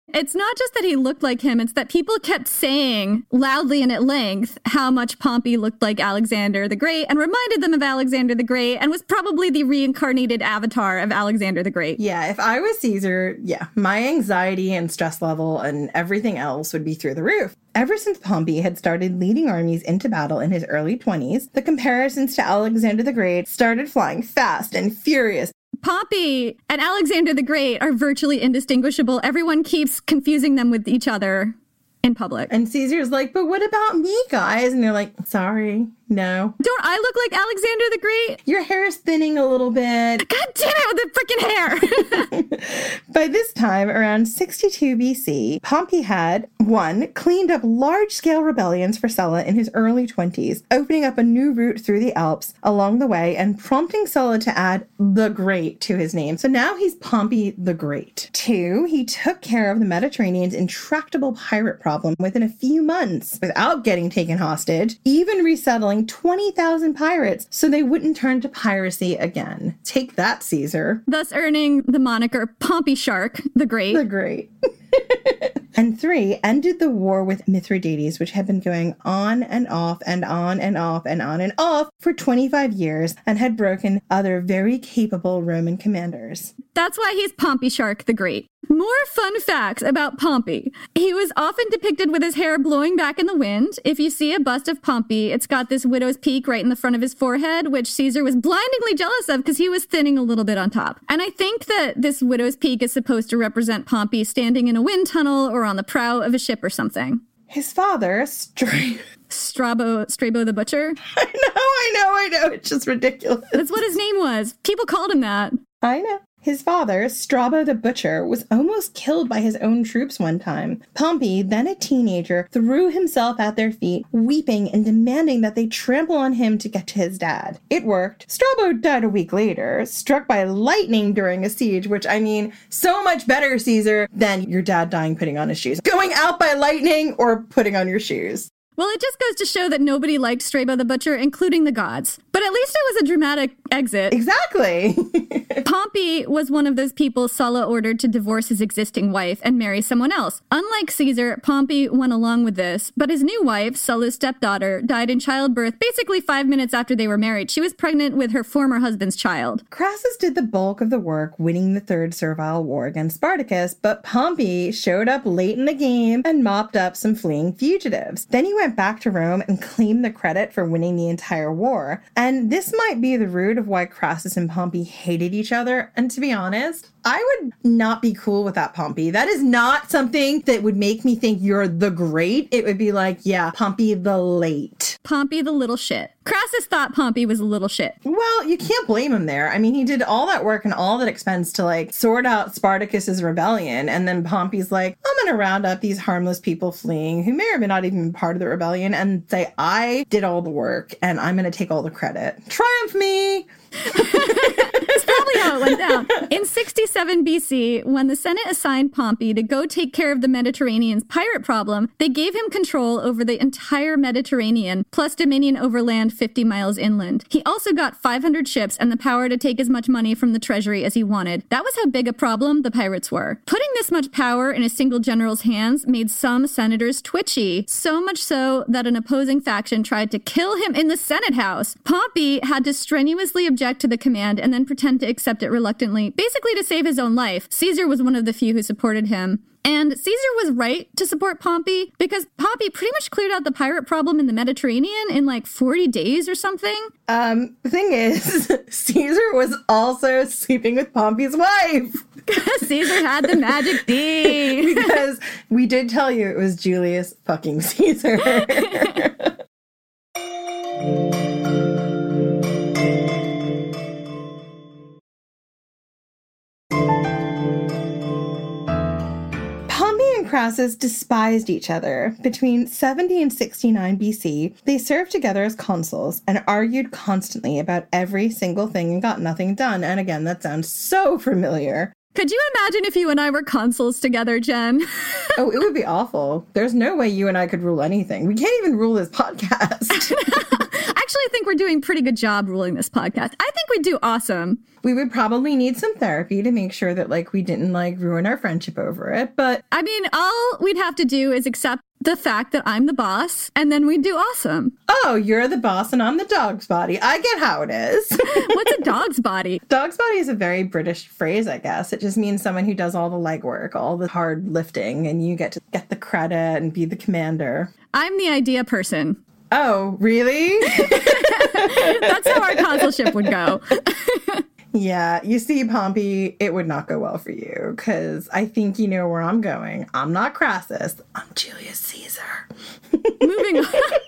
It's not just that he looked like him, it's that people kept saying loudly and at length how much Pompey looked like Alexander the Great and reminded them of Alexander the Great and was probably the reincarnated avatar of Alexander the Great. Yeah, if I was Caesar, my anxiety and stress level and everything else would be through the roof. Ever since Pompey had started leading armies into battle in his early 20s, the comparisons to Alexander the Great started flying fast and furious. Pompey and Alexander the Great are virtually indistinguishable. Everyone keeps confusing them with each other in public. And Caesar's like, but what about me, guys? And they're like, sorry, no. Don't I look like Alexander the Great? Your hair is thinning a little bit. God damn it with the freaking hair. By this time, around 62 BC, Pompey had, 1, cleaned up large-scale rebellions for Sulla in his early 20s, opening up a new route through the Alps along the way and prompting Sulla to add the Great to his name. So now he's Pompey the Great. 2, he took care of the Mediterranean's intractable pirate problem within a few months without getting taken hostage, even resettling 20,000 pirates so they wouldn't turn to piracy again. Take that, Caesar. Thus earning the moniker Pompey Shark the Great. The Great. And 3, ended the war with Mithridates, which had been going on and off and on and off and on and off for 25 years and had broken other very capable Roman commanders. That's why he's Pompey Shark the Great. More fun facts about Pompey. He was often depicted with his hair blowing back in the wind. If you see a bust of Pompey, it's got this widow's peak right in the front of his forehead, which Caesar was blindingly jealous of because he was thinning a little bit on top. And I think that this widow's peak is supposed to represent Pompey standing in a wind tunnel or on the prow of a ship or something. His father, Strabo the Butcher. I know. It's just ridiculous. That's what his name was. People called him that. I know. His father, Strabo the Butcher, was almost killed by his own troops one time. Pompey, then a teenager, threw himself at their feet, weeping and demanding that they trample on him to get to his dad. It worked. Strabo died a week later, struck by lightning during a siege, which, I mean, so much better, Caesar, than your dad dying putting on his shoes. Going out by lightning or putting on your shoes. Well, it just goes to show that nobody liked Strabo the Butcher, including the gods. But at least it was a dramatic exit. Exactly. Pompey was one of those people Sulla ordered to divorce his existing wife and marry someone else. Unlike Caesar, Pompey went along with this, but his new wife, Sulla's stepdaughter, died in childbirth basically 5 minutes after they were married. She was pregnant with her former husband's child. Crassus did the bulk of the work winning the Third Servile War against Spartacus, but Pompey showed up late in the game and mopped up some fleeing fugitives. Then he went back to Rome and claimed the credit for winning the entire war. And this might be the root of why Crassus and Pompey hated each other. And to be honest, I would not be cool with that, Pompey. That is not something that would make me think you're the great. It would be like, yeah, Pompey the late. Pompey the little shit. Crassus thought Pompey was a little shit. Well, you can't blame him there. I mean, he did all that work and all that expense to like sort out Spartacus's rebellion. And then Pompey's like, I'm going to round up these harmless people fleeing who may or may not even be part of the rebellion and say, I did all the work and I'm going to take all the credit. Triumph me! That's probably how it went down. In 67 BC, when the Senate assigned Pompey to go take care of the Mediterranean's pirate problem, they gave him control over the entire Mediterranean, plus dominion over land 50 miles inland. He also got 500 ships and the power to take as much money from the treasury as he wanted. That was how big a problem the pirates were. Putting this much power in a single general's hands made some senators twitchy, so much so that an opposing faction tried to kill him in the Senate House. Pompey had to strenuously object to the command and then pretend to accept it reluctantly, basically to save his own life. Caesar was one of the few who supported him. And Caesar was right to support Pompey because Pompey pretty much cleared out the pirate problem in the Mediterranean in like 40 days or something. The thing is, Caesar was also sleeping with Pompey's wife. Caesar had the magic D. Because we did tell you it was Julius fucking Caesar. Crassus despised each other. Between 70 and 69 BC, they served together as consuls and argued constantly about every single thing and got nothing done. And again, that sounds so familiar. Could you imagine if you and I were consuls together, Jen? Oh, it would be awful. There's no way you and I could rule anything. We can't even rule this podcast. Actually, actually think we're doing a pretty good job ruling this podcast. I think we do awesome. We would probably need some therapy to make sure that, like, we didn't, like, ruin our friendship over it. But I mean, all we'd have to do is accept the fact that I'm the boss, and then we'd do awesome. Oh, you're the boss and I'm the dog's body. I get how it is. What's a dog's body? Dog's body is a very British phrase, I guess. It just means someone who does all the legwork, all the hard lifting, and you get to get the credit and be the commander. I'm the idea person. Oh, really? That's how our consulship would go. Yeah, you see, Pompey, it would not go well for you, because I think you know where I'm going. I'm not Crassus. I'm Julius Caesar. Moving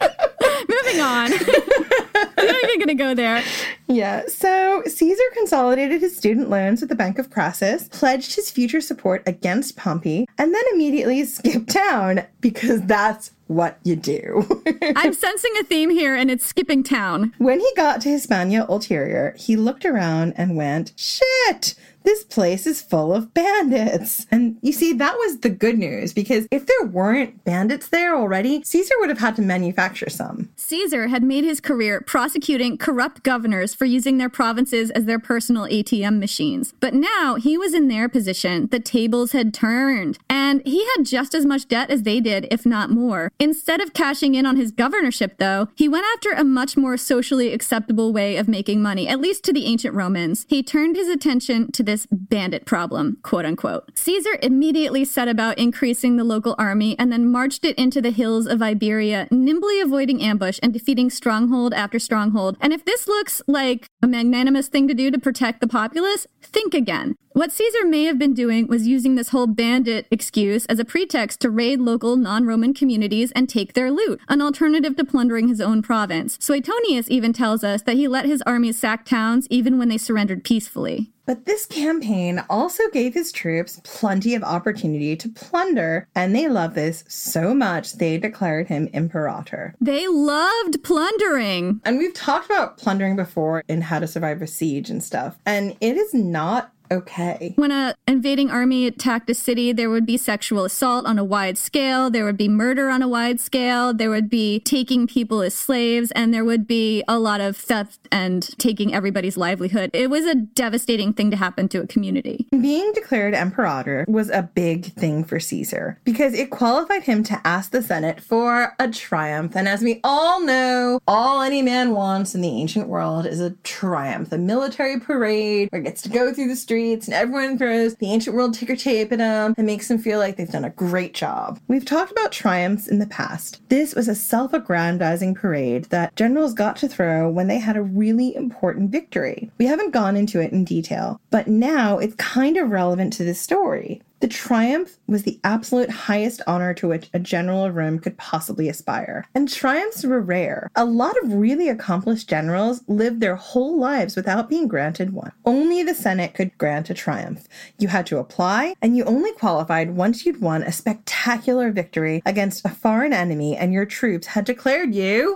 on. We're not even going to go there. Yeah, so Caesar consolidated his student loans with the Bank of Crassus, pledged his future support against Pompey, and then immediately skipped town, because that's what you do. I'm sensing a theme here, and it's skipping town. When he got to Hispania Ulterior, he looked around and went, shit! This place is full of bandits. And you see, that was the good news, because if there weren't bandits there already, Caesar would have had to manufacture some. Caesar had made his career prosecuting corrupt governors for using their provinces as their personal ATM machines. But now he was in their position. The tables had turned, and he had just as much debt as they did, if not more. Instead of cashing in on his governorship, though, he went after a much more socially acceptable way of making money, at least to the ancient Romans. He turned his attention to this bandit problem, quote unquote. Caesar immediately set about increasing the local army and then marched it into the hills of Iberia, nimbly avoiding ambush and defeating stronghold after stronghold. And if this looks like a magnanimous thing to do to protect the populace, think again. What Caesar may have been doing was using this whole bandit excuse as a pretext to raid local non-Roman communities and take their loot, an alternative to plundering his own province. Suetonius even tells us that he let his armies sack towns even when they surrendered peacefully. But this campaign also gave his troops plenty of opportunity to plunder, and they loved this so much they declared him imperator. They loved plundering! And we've talked about plundering before in How to Survive a Siege and stuff, and it is not okay. When an invading army attacked a city, there would be sexual assault on a wide scale, there would be murder on a wide scale, there would be taking people as slaves, and there would be a lot of theft and taking everybody's livelihood. It was a devastating thing to happen to a community. Being declared imperator was a big thing for Caesar, because it qualified him to ask the Senate for a triumph. And as we all know, all any man wants in the ancient world is a triumph, a military parade where he gets to go through the streets and everyone throws the ancient world ticker tape at them and makes them feel like they've done a great job. We've talked about triumphs in the past. This was a self-aggrandizing parade that generals got to throw when they had a really important victory. We haven't gone into it in detail, but now it's kind of relevant to this story. The triumph was the absolute highest honor to which a general of Rome could possibly aspire. And triumphs were rare. A lot of really accomplished generals lived their whole lives without being granted one. Only the Senate could grant a triumph. You had to apply, and you only qualified once you'd won a spectacular victory against a foreign enemy and your troops had declared you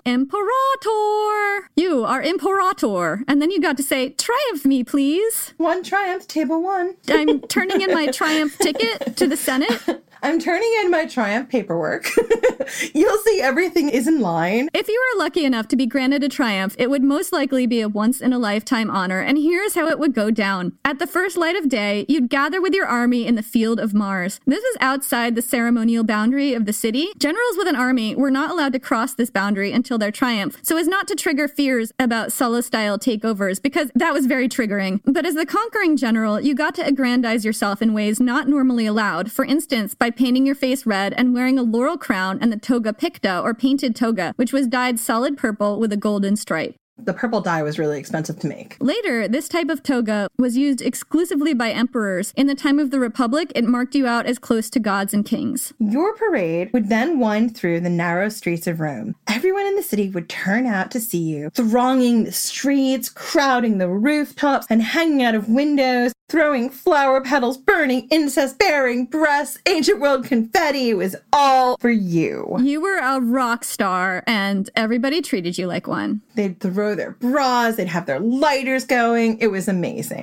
Imperator! You are Imperator. And then you got to say, triumph me, please. One triumph, table one. I'm turning in my triumph ticket to the Senate. I'm turning in my triumph paperwork. You'll see everything is in line. If you were lucky enough to be granted a triumph, it would most likely be a once-in-a-lifetime honor, and here's how it would go down. At the first light of day, you'd gather with your army in the Field of Mars. This was outside the ceremonial boundary of the city. Generals with an army were not allowed to cross this boundary until their triumph, so as not to trigger fears about Sulla-style takeovers, because that was very triggering. But as the conquering general, you got to aggrandize yourself in ways not normally allowed. For instance, by painting your face red and wearing a laurel crown and the toga picta, or painted toga, which was dyed solid purple with a golden stripe. The purple dye was really expensive to make. Later, this type of toga was used exclusively by emperors. In the time of the Republic, it marked you out as close to gods and kings. Your parade would then wind through the narrow streets of Rome. Everyone in the city would turn out to see you, thronging the streets, crowding the rooftops, and hanging out of windows, throwing flower petals, burning incense, bearing breasts, ancient world confetti. It was all for you. You were a rock star, and everybody treated you like one. They'd throw their bras, they'd have their lighters going. It was amazing.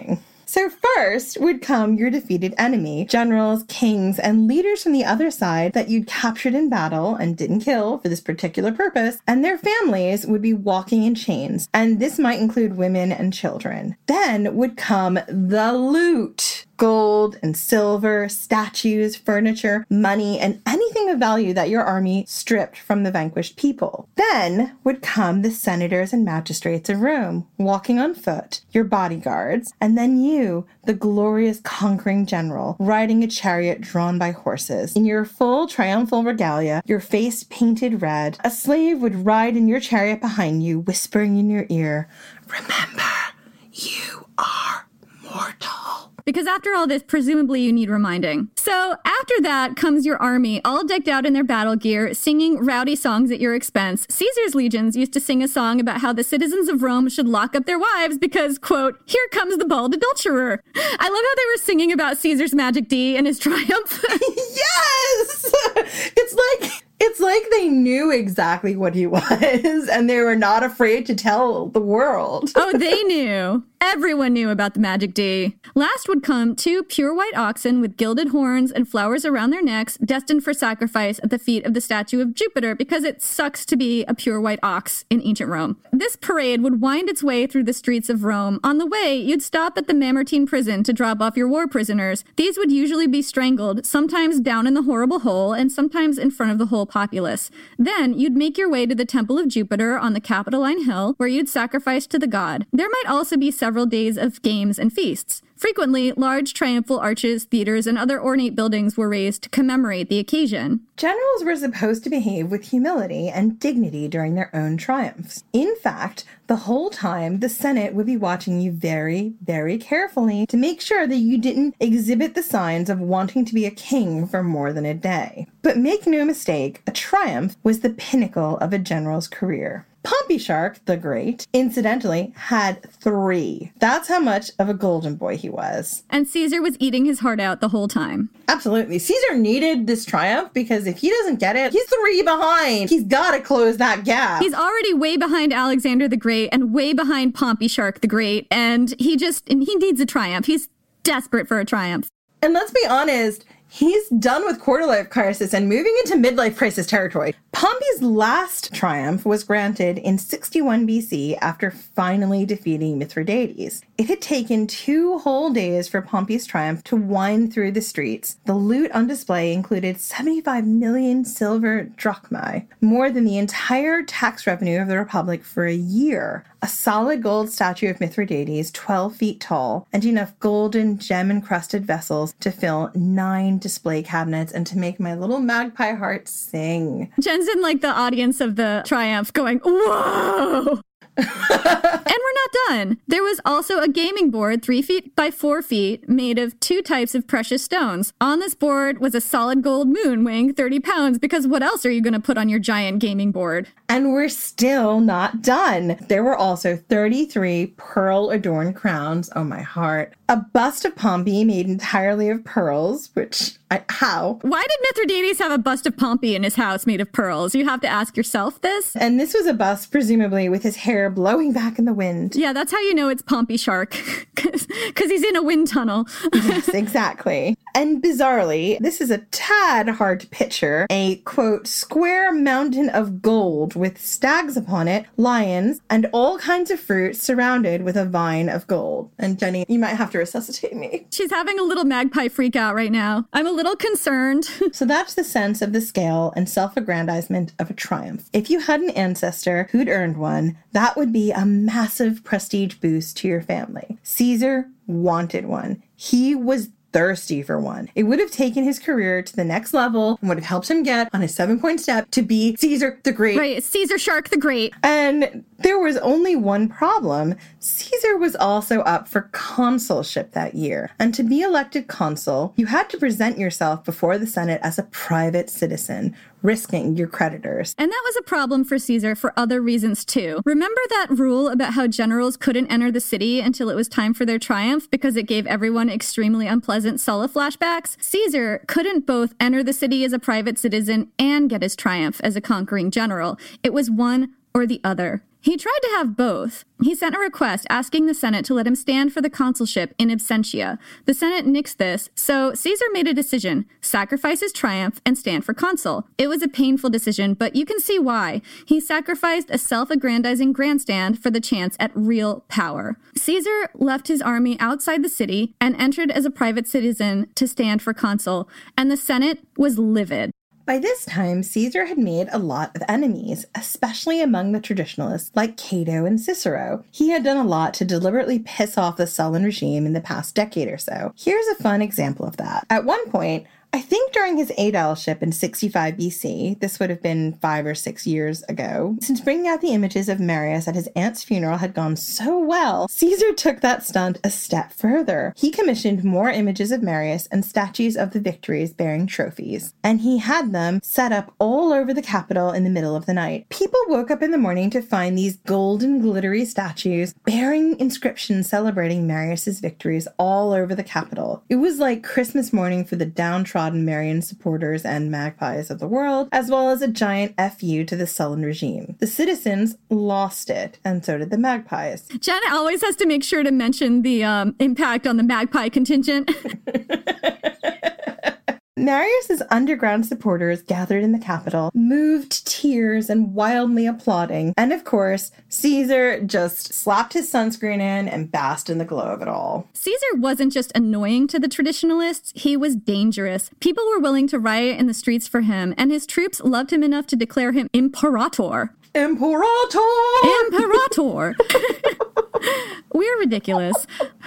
So first would come your defeated enemy, generals, kings, and leaders from the other side that you'd captured in battle and didn't kill for this particular purpose, and their families would be walking in chains, and this might include women and children. Then would come the loot. Gold and silver, statues, furniture, money, and anything of value that your army stripped from the vanquished people. Then would come the senators and magistrates of Rome, walking on foot, your bodyguards, and then you, the glorious conquering general, riding a chariot drawn by horses. In your full triumphal regalia, your face painted red, a slave would ride in your chariot behind you, whispering in your ear, "Remember, you are mortal." Because after all this, presumably you need reminding. So after that comes your army, all decked out in their battle gear, singing rowdy songs at your expense. Caesar's legions used to sing a song about how the citizens of Rome should lock up their wives because, quote, "Here comes the bald adulterer." I love how they were singing about Caesar's magic D and his triumph. Yes! It's like they knew exactly what he was, and they were not afraid to tell the world. Oh, they knew. Everyone knew about the magic D. Last would come 2 pure white oxen with gilded horns and flowers around their necks, destined for sacrifice at the feet of the statue of Jupiter, because it sucks to be a pure white ox in ancient Rome. This parade would wind its way through the streets of Rome. On the way, you'd stop at the Mamertine prison to drop off your war prisoners. These would usually be strangled, sometimes down in the horrible hole, and sometimes in front of the whole populace. Then you'd make your way to the Temple of Jupiter on the Capitoline Hill, where you'd sacrifice to the god. There might also be several days of games and feasts. Frequently, large triumphal arches, theaters, and other ornate buildings were raised to commemorate the occasion. Generals were supposed to behave with humility and dignity during their own triumphs. In fact, the whole time, the Senate would be watching you very, very carefully to make sure that you didn't exhibit the signs of wanting to be a king for more than a day. But make no mistake, a triumph was the pinnacle of a general's career. Pompey Shark the Great, incidentally, had 3. That's how much of a golden boy he was. And Caesar was eating his heart out the whole time. Absolutely. Caesar needed this triumph because if he doesn't get it, he's 3 behind. He's got to close that gap. He's already way behind Alexander the Great and way behind Pompey Shark the Great, and he needs a triumph. He's desperate for a triumph. And let's be honest, he's done with quarter-life crisis and moving into midlife crisis territory. Pompey's last triumph was granted in 61 BC after finally defeating Mithridates. It had taken 2 whole days for Pompey's triumph to wind through the streets. The loot on display included 75 million silver drachmae, more than the entire tax revenue of the Republic for a year. A solid gold statue of Mithridates, 12 feet tall, and enough golden, gem-encrusted vessels to fill 9 display cabinets and to make my little magpie heart sing. Jen's in like the audience of the triumph going, whoa! And we're not done. There was also a gaming board 3 feet by 4 feet made of 2 types of precious stones. On this board was a solid gold moon weighing 30 pounds because what else are you going to put on your giant gaming board? And we're still not done. There were also 33 pearl-adorned crowns. Oh, my heart. A bust of Pompey made entirely of pearls, which, how? Why did Mithridates have a bust of Pompey in his house made of pearls? You have to ask yourself this. And this was a bust, presumably, with his hair blowing back in the wind. Yeah, that's how you know it's Pompey Shark, because he's in a wind tunnel. Yes, exactly. And bizarrely, this is a tad hard to picture, a, quote, square mountain of gold with stags upon it, lions, and all kinds of fruit surrounded with a vine of gold. And Jenny, you might have to resuscitate me. She's having a little magpie freak out right now. I'm a little concerned. So that's the sense of the scale and self-aggrandizement of a triumph. If you had an ancestor who'd earned one, that would be a massive prestige boost to your family. Caesar wanted one. He was thirsty for one. It would have taken his career to the next level and would have helped him get on his 7-point step to be Caesar the Great. Right, Caesar Shark the Great. And there was only one problem. Caesar was also up for consulship that year. And to be elected consul, you had to present yourself before the Senate as a private citizen, risking your creditors. And that was a problem for Caesar for other reasons too. Remember that rule about how generals couldn't enter the city until it was time for their triumph because it gave everyone extremely unpleasant Sulla flashbacks? Caesar couldn't both enter the city as a private citizen and get his triumph as a conquering general. It was one or the other. He tried to have both. He sent a request asking the Senate to let him stand for the consulship in absentia. The Senate nixed this, so Caesar made a decision: sacrifice his triumph and stand for consul. It was a painful decision, but you can see why. He sacrificed a self-aggrandizing grandstand for the chance at real power. Caesar left his army outside the city and entered as a private citizen to stand for consul, and the Senate was livid. By this time, Caesar had made a lot of enemies, especially among the traditionalists like Cato and Cicero. He had done a lot to deliberately piss off the Sullan regime in the past decade or so. Here's a fun example of that. At one point, I think during his aedileship in 65 BC, this would have been 5 or 6 years ago, since bringing out the images of Marius at his aunt's funeral had gone so well, Caesar took that stunt a step further. He commissioned more images of Marius and statues of the victories bearing trophies, and he had them set up all over the capital in the middle of the night. People woke up in the morning to find these golden glittery statues bearing inscriptions celebrating Marius's victories all over the capital. It was like Christmas morning for the downtrodden Marian supporters and magpies of the world, as well as a giant FU to the Sullan regime. The citizens lost it, and so did the magpies. Jen always has to make sure to mention the impact on the magpie contingent. Marius's underground supporters gathered in the capital, moved to tears and wildly applauding. And of course, Caesar just slapped his sunscreen in and basked in the glow of it all. Caesar wasn't just annoying to the traditionalists, he was dangerous. People were willing to riot in the streets for him, and his troops loved him enough to declare him Imperator. Imperator! Imperator! We're ridiculous.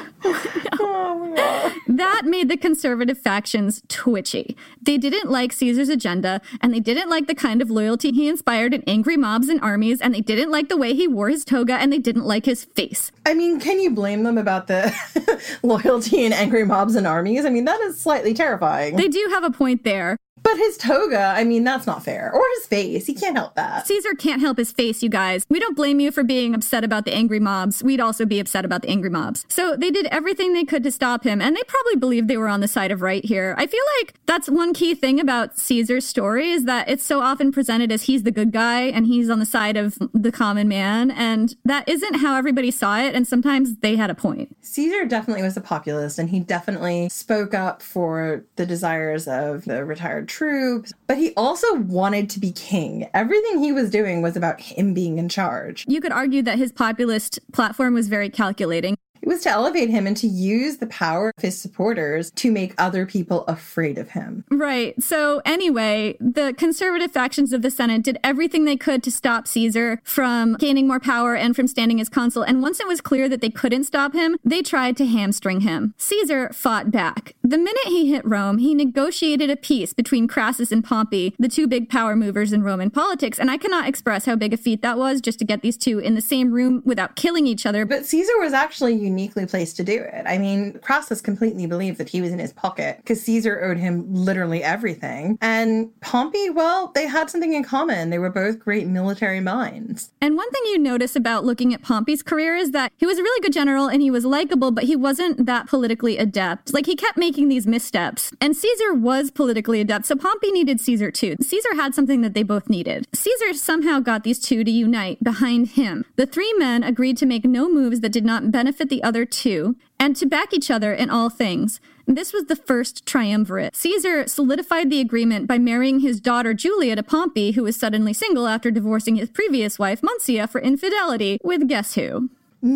That made the conservative factions twitchy. They didn't like Caesar's agenda, and they didn't like the kind of loyalty he inspired in angry mobs and armies, and they didn't like the way he wore his toga, and they didn't like his face. I mean, can you blame them about the loyalty in angry mobs and armies? I mean, that is slightly terrifying. They do have a point there. But his toga, I mean, that's not fair. Or his face. He can't help that. Caesar can't help his face, you guys. We don't blame you for being upset about the angry mobs. We'd also be upset about the angry mobs. So they did everything they could to stop him, and they probably believed they were on the side of right here. I feel like that's one key thing about Caesar's story is that it's so often presented as he's the good guy and he's on the side of the common man, and that isn't how everybody saw it, and sometimes they had a point. Caesar definitely was a populist, and he definitely spoke up for the desires of the retired troops, but he also wanted to be king. Everything he was doing was about him being in charge. You could argue that his populist platform was very calculating. It was to elevate him and to use the power of his supporters to make other people afraid of him. Right. So anyway, the conservative factions of the Senate did everything they could to stop Caesar from gaining more power and from standing as consul. And once it was clear that they couldn't stop him, they tried to hamstring him. Caesar fought back. The minute he hit Rome, he negotiated a peace between Crassus and Pompey, the two big power movers in Roman politics. And I cannot express how big a feat that was just to get these two in the same room without killing each other. But Caesar was actually uniquely placed to do it. I mean, Crassus completely believed that he was in his pocket because Caesar owed him literally everything. And Pompey, well, they had something in common. They were both great military minds. And one thing you notice about looking at Pompey's career is that he was a really good general and he was likable, but he wasn't that politically adept. Like, he kept making these missteps. And Caesar was politically adept, so Pompey needed Caesar too. Caesar had something that they both needed. Caesar somehow got these two to unite behind him. The three men agreed to make no moves that did not benefit the other two, and to back each other in all things. This was the first triumvirate. Caesar solidified the agreement by marrying his daughter Julia to Pompey, who was suddenly single after divorcing his previous wife Muncia for infidelity, with guess who?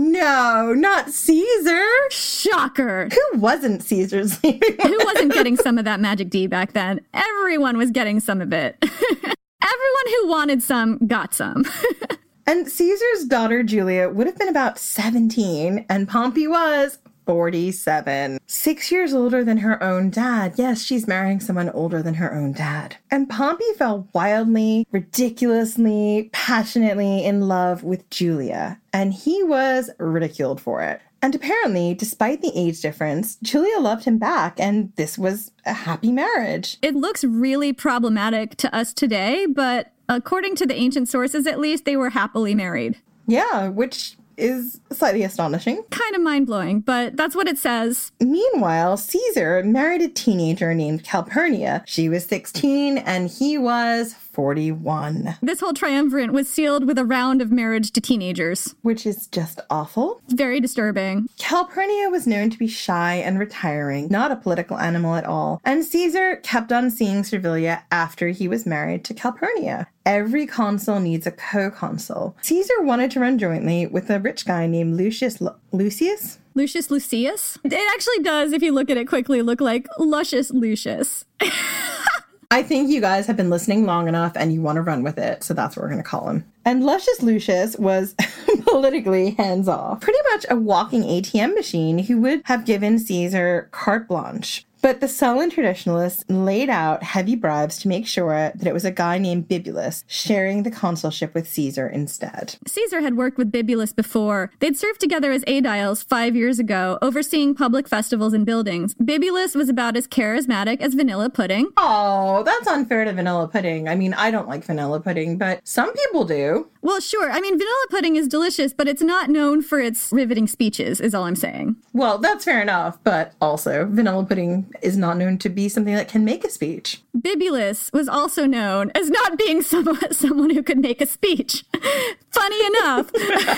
No, not Caesar. Shocker. Who wasn't Caesar sleeping with? Who wasn't getting some of that magic D back then? Everyone was getting some of it. Everyone who wanted some got some. And Caesar's daughter, Julia, would have been about 17, and Pompey was 47. 6 years older than her own dad. Yes, she's marrying someone older than her own dad. And Pompey fell wildly, ridiculously, passionately in love with Julia, and he was ridiculed for it. And apparently, despite the age difference, Julia loved him back, and this was a happy marriage. It looks really problematic to us today, but according to the ancient sources, at least, they were happily married. Yeah, which is slightly astonishing. Kind of mind-blowing, but that's what it says. Meanwhile, Caesar married a teenager named Calpurnia. She was 16 and he was 41. This whole triumvirate was sealed with a round of marriage to teenagers. Which is just awful. It's very disturbing. Calpurnia was known to be shy and retiring, not a political animal at all, and Caesar kept on seeing Servilia after he was married to Calpurnia. Every consul needs a co-consul. Caesar wanted to run jointly with a rich guy named Lucius Lucius? Lucius Lucius? It actually does, if you look at it quickly, look like Luscious Lucius. I think you guys have been listening long enough and you want to run with it, so that's what we're going to call him. And Luscious Lucius was politically hands-off. Pretty much a walking ATM machine who would have given Caesar carte blanche. But the sullen traditionalists laid out heavy bribes to make sure that it was a guy named Bibulus sharing the consulship with Caesar instead. Caesar had worked with Bibulus before. They'd served together as aediles 5 years ago, overseeing public festivals and buildings. Bibulus was about as charismatic as vanilla pudding. Oh, that's unfair to vanilla pudding. I mean, I don't like vanilla pudding, but some people do. Well, sure. I mean, vanilla pudding is delicious, but it's not known for its riveting speeches, is all I'm saying. Well, that's fair enough, but also vanilla pudding is not known to be something that can make a speech. Bibulus was also known as not being someone who could make a speech. Funny enough.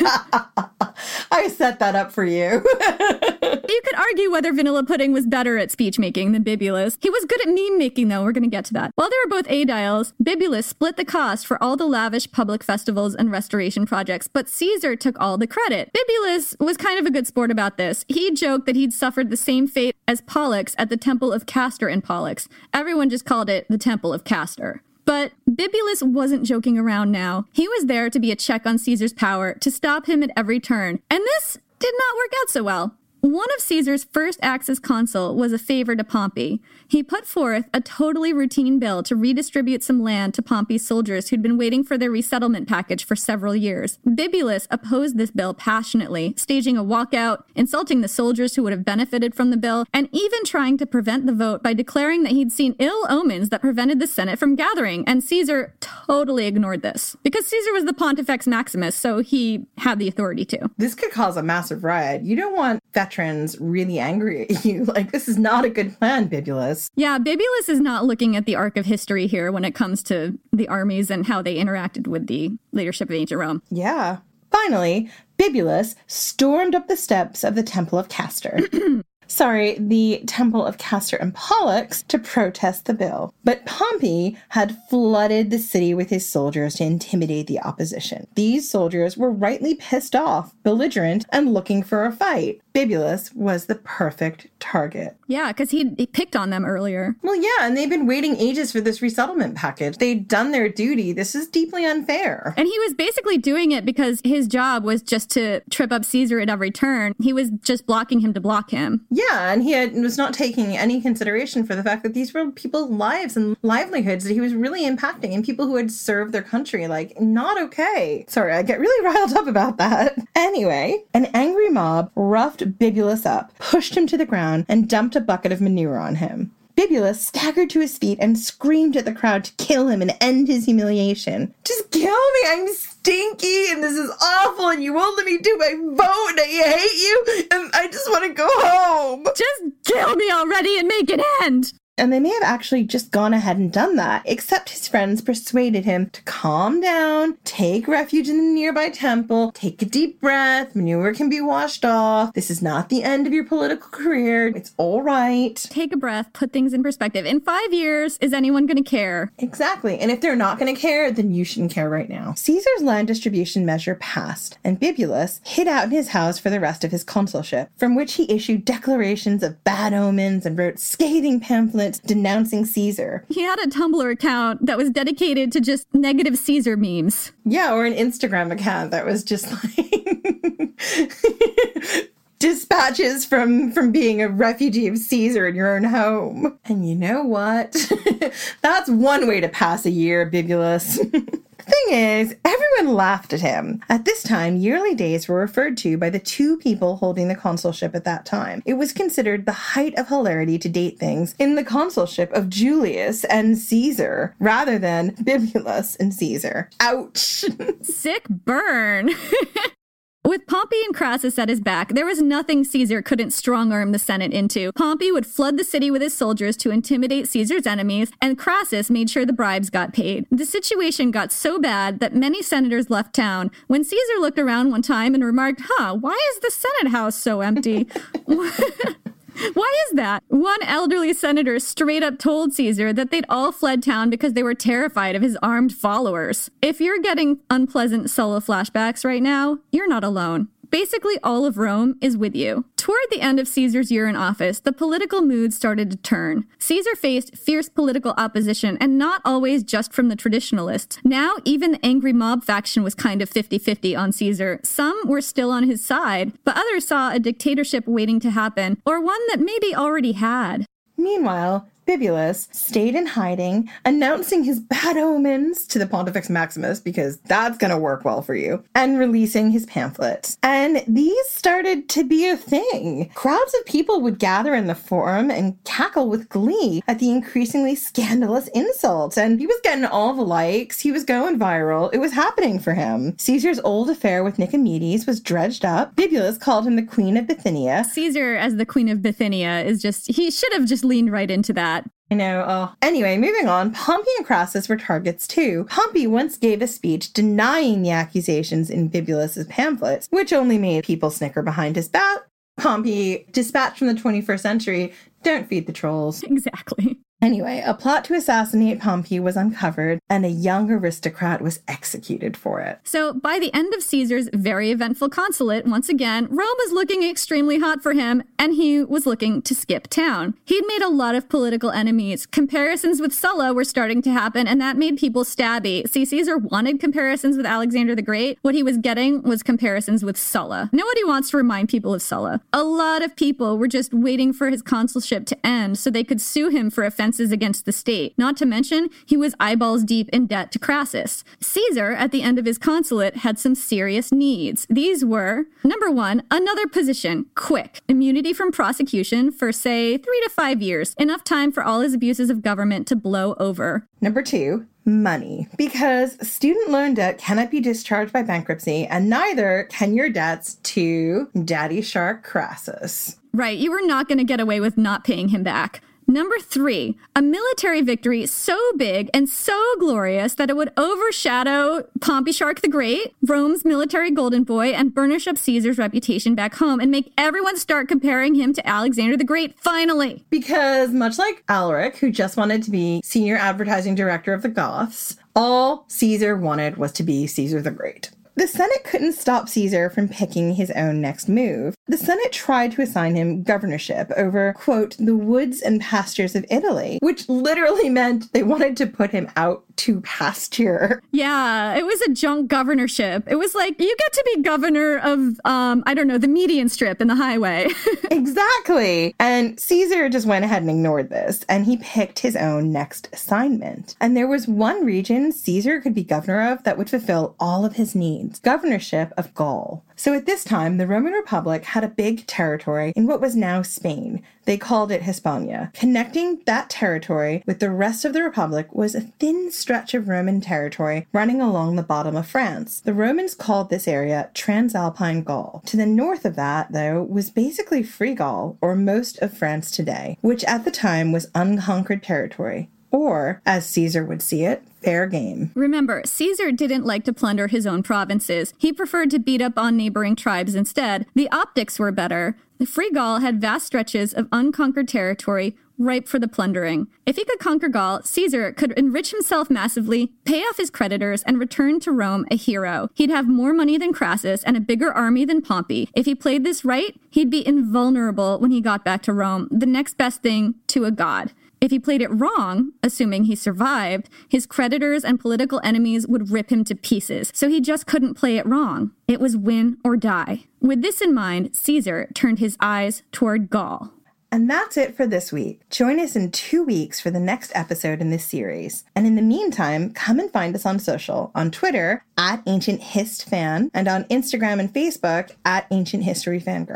I set that up for you. You could argue whether vanilla pudding was better at speech making than Bibulus. He was good at meme making, though. We're going to get to that. While they were both aediles, Bibulus split the cost for all the lavish public festivals and restoration projects, but Caesar took all the credit. Bibulus was kind of a good sport about this. He joked that he'd suffered the same fate as Pollux at the Temple of Castor in Pollux. Everyone just called it the Temple of Castor. But Bibulus wasn't joking around now. He was there to be a check on Caesar's power, to stop him at every turn. And this did not work out so well. One of Caesar's first acts as consul was a favor to Pompey. He put forth a totally routine bill to redistribute some land to Pompey's soldiers who'd been waiting for their resettlement package for several years. Bibulus opposed this bill passionately, staging a walkout, insulting the soldiers who would have benefited from the bill, and even trying to prevent the vote by declaring that he'd seen ill omens that prevented the Senate from gathering, and Caesar totally ignored this. Because Caesar was the Pontifex Maximus, so he had the authority to. This could cause a massive riot. You don't want veterans really angry at you. Like, this is not a good plan, Bibulus. Yeah, Bibulus is not looking at the arc of history here when it comes to the armies and how they interacted with the leadership of ancient Rome. Yeah. Finally, Bibulus stormed up the steps of the Temple of Castor. The Temple of Castor and Pollux to protest the bill. But Pompey had flooded the city with his soldiers to intimidate the opposition. These soldiers were rightly pissed off, belligerent, and looking for a fight. Bibulus was the perfect target. Yeah, because he picked on them earlier. Well, yeah, and they've been waiting ages for this resettlement package. They'd done their duty. This is deeply unfair. And he was basically doing it because his job was just to trip up Caesar at every turn. He was just blocking him to block him. Yeah, and was not taking any consideration for the fact that these were people's lives and livelihoods that he was really impacting, and people who had served their country. Like, not okay. Sorry, I get really riled up about that. Anyway, an angry mob roughed Bibulus up, pushed him to the ground, and dumped a bucket of manure on him. Bibulus staggered to his feet and screamed at the crowd to kill him and end his humiliation. Just kill me, I'm stinky and this is awful and you won't let me do my vote and I hate you and I just want to go home. Just kill me already and make it end. And they may have actually just gone ahead and done that, except his friends persuaded him to calm down, take refuge in the nearby temple, take a deep breath, manure can be washed off. This is not the end of your political career. It's all right. Take a breath, put things in perspective. In 5 years, is anyone going to care? Exactly. And if they're not going to care, then you shouldn't care right now. Caesar's land distribution measure passed, and Bibulus hid out in his house for the rest of his consulship, from which he issued declarations of bad omens and wrote scathing pamphlets denouncing Caesar. He had a Tumblr account that was dedicated to just negative Caesar memes. Yeah, or an Instagram account that was just like dispatches from being a refugee of Caesar in your own home. And you know what? That's one way to pass a year, Bibulus. The thing is, everyone laughed at him. At this time, yearly days were referred to by the two people holding the consulship at that time. It was considered the height of hilarity to date things in the consulship of Julius and Caesar, rather than Bibulus and Caesar. Ouch! Sick burn! With Pompey and Crassus at his back, there was nothing Caesar couldn't strong-arm the Senate into. Pompey would flood the city with his soldiers to intimidate Caesar's enemies, and Crassus made sure the bribes got paid. The situation got so bad that many senators left town. When Caesar looked around one time and remarked, why is the Senate house so empty? Why is that? One elderly senator straight up told Caesar that they'd all fled town because they were terrified of his armed followers. If you're getting unpleasant Sulla flashbacks right now, you're not alone. Basically, all of Rome is with you. Toward the end of Caesar's year in office, the political mood started to turn. Caesar faced fierce political opposition, and not always just from the traditionalists. Now, even the angry mob faction was kind of 50-50 on Caesar. Some were still on his side, but others saw a dictatorship waiting to happen, or one that maybe already had. Meanwhile, Bibulus stayed in hiding, announcing his bad omens to the Pontifex Maximus, because that's going to work well for you, and releasing his pamphlets. And these started to be a thing. Crowds of people would gather in the forum and cackle with glee at the increasingly scandalous insults, and he was getting all the likes. He was going viral. It was happening for him. Caesar's old affair with Nicomedes was dredged up. Bibulus called him the Queen of Bithynia. Caesar as the Queen of Bithynia is just, he should have just leaned right into that. I know. Anyway, moving on, Pompey and Crassus were targets too. Pompey once gave a speech denying the accusations in Bibulus's pamphlets, which only made people snicker behind his back. Pompey, dispatched from the 21st century, don't feed the trolls. Exactly. Anyway, a plot to assassinate Pompey was uncovered, and a young aristocrat was executed for it. So, by the end of Caesar's very eventful consulate, once again, Rome was looking extremely hot for him, and he was looking to skip town. He'd made a lot of political enemies. Comparisons with Sulla were starting to happen, and that made people stabby. See, Caesar wanted comparisons with Alexander the Great. What he was getting was comparisons with Sulla. Nobody wants to remind people of Sulla. A lot of people were just waiting for his consulship to end so they could sue him for offenses against the state. Not to mention, he was eyeballs deep in debt to Crassus. Caesar, at the end of his consulate, had some serious needs. These were, number one, another position, quick. Immunity from prosecution for, say, 3 to 5 years. Enough time for all his abuses of government to blow over. Number two, money. Because student loan debt cannot be discharged by bankruptcy, and neither can your debts to Daddy Shark Crassus. Right, you were not going to get away with not paying him back. Number 3, a military victory so big and so glorious that it would overshadow Pompey Shark the Great, Rome's military golden boy, and burnish up Caesar's reputation back home and make everyone start comparing him to Alexander the Great, finally. Because much like Alaric, who just wanted to be senior advertising director of the Goths, all Caesar wanted was to be Caesar the Great. The Senate couldn't stop Caesar from picking his own next move. The Senate tried to assign him governorship over, quote, the woods and pastures of Italy, which literally meant they wanted to put him out to pasture. Yeah, it was a junk governorship. It was like, you get to be governor of, the median strip in the highway. Exactly. And Caesar just went ahead and ignored this, and he picked his own next assignment. And there was one region Caesar could be governor of that would fulfill all of his needs. Governorship of Gaul. So at this time, the Roman Republic had a big territory in what was now Spain. They called it Hispania. Connecting that territory with the rest of the Republic was a thin stretch of Roman territory running along the bottom of France. The Romans called this area Transalpine Gaul. To the north of that, though, was basically Free Gaul, or most of France today, which at the time was unconquered territory. Or, as Caesar would see it, fair game. Remember, Caesar didn't like to plunder his own provinces. He preferred to beat up on neighboring tribes instead. The optics were better. The Free Gaul had vast stretches of unconquered territory ripe for the plundering. If he could conquer Gaul, Caesar could enrich himself massively, pay off his creditors, and return to Rome a hero. He'd have more money than Crassus and a bigger army than Pompey. If he played this right, he'd be invulnerable when he got back to Rome, the next best thing to a god. If he played it wrong, assuming he survived, his creditors and political enemies would rip him to pieces. So he just couldn't play it wrong. It was win or die. With this in mind, Caesar turned his eyes toward Gaul. And that's it for this week. Join us in 2 weeks for the next episode in this series. And in the meantime, come and find us on social, on Twitter, @AncientHistFan, and on Instagram and Facebook, @AncientHistoryFangirl.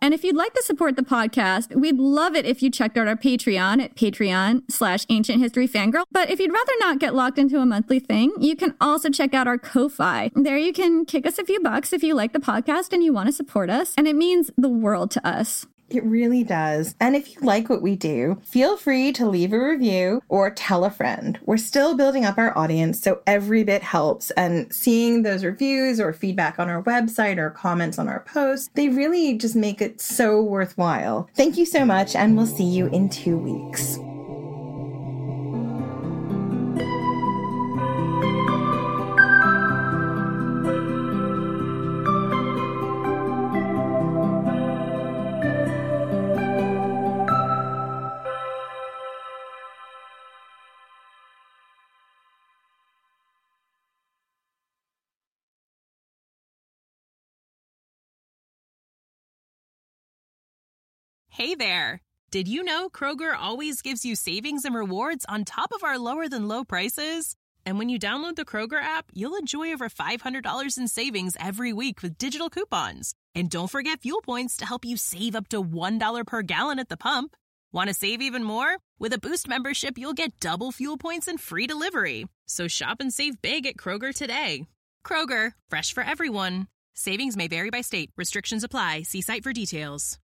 And if you'd like to support the podcast, we'd love it if you checked out our Patreon at patreon.com/Ancient History Fangirl. But if you'd rather not get locked into a monthly thing, you can also check out our Ko-Fi. There you can kick us a few bucks if you like the podcast and you want to support us. And it means the world to us. It really does. And if you like what we do, feel free to leave a review or tell a friend. We're still building up our audience, so every bit helps. And seeing those reviews or feedback on our website or comments on our posts, they really just make it so worthwhile. Thank you so much, and we'll see you in 2 weeks. Hey there! Did you know Kroger always gives you savings and rewards on top of our lower-than-low prices? And when you download the Kroger app, you'll enjoy over $500 in savings every week with digital coupons. And don't forget fuel points to help you save up to $1 per gallon at the pump. Want to save even more? With a Boost membership, you'll get double fuel points and free delivery. So shop and save big at Kroger today. Kroger, fresh for everyone. Savings may vary by state. Restrictions apply. See site for details.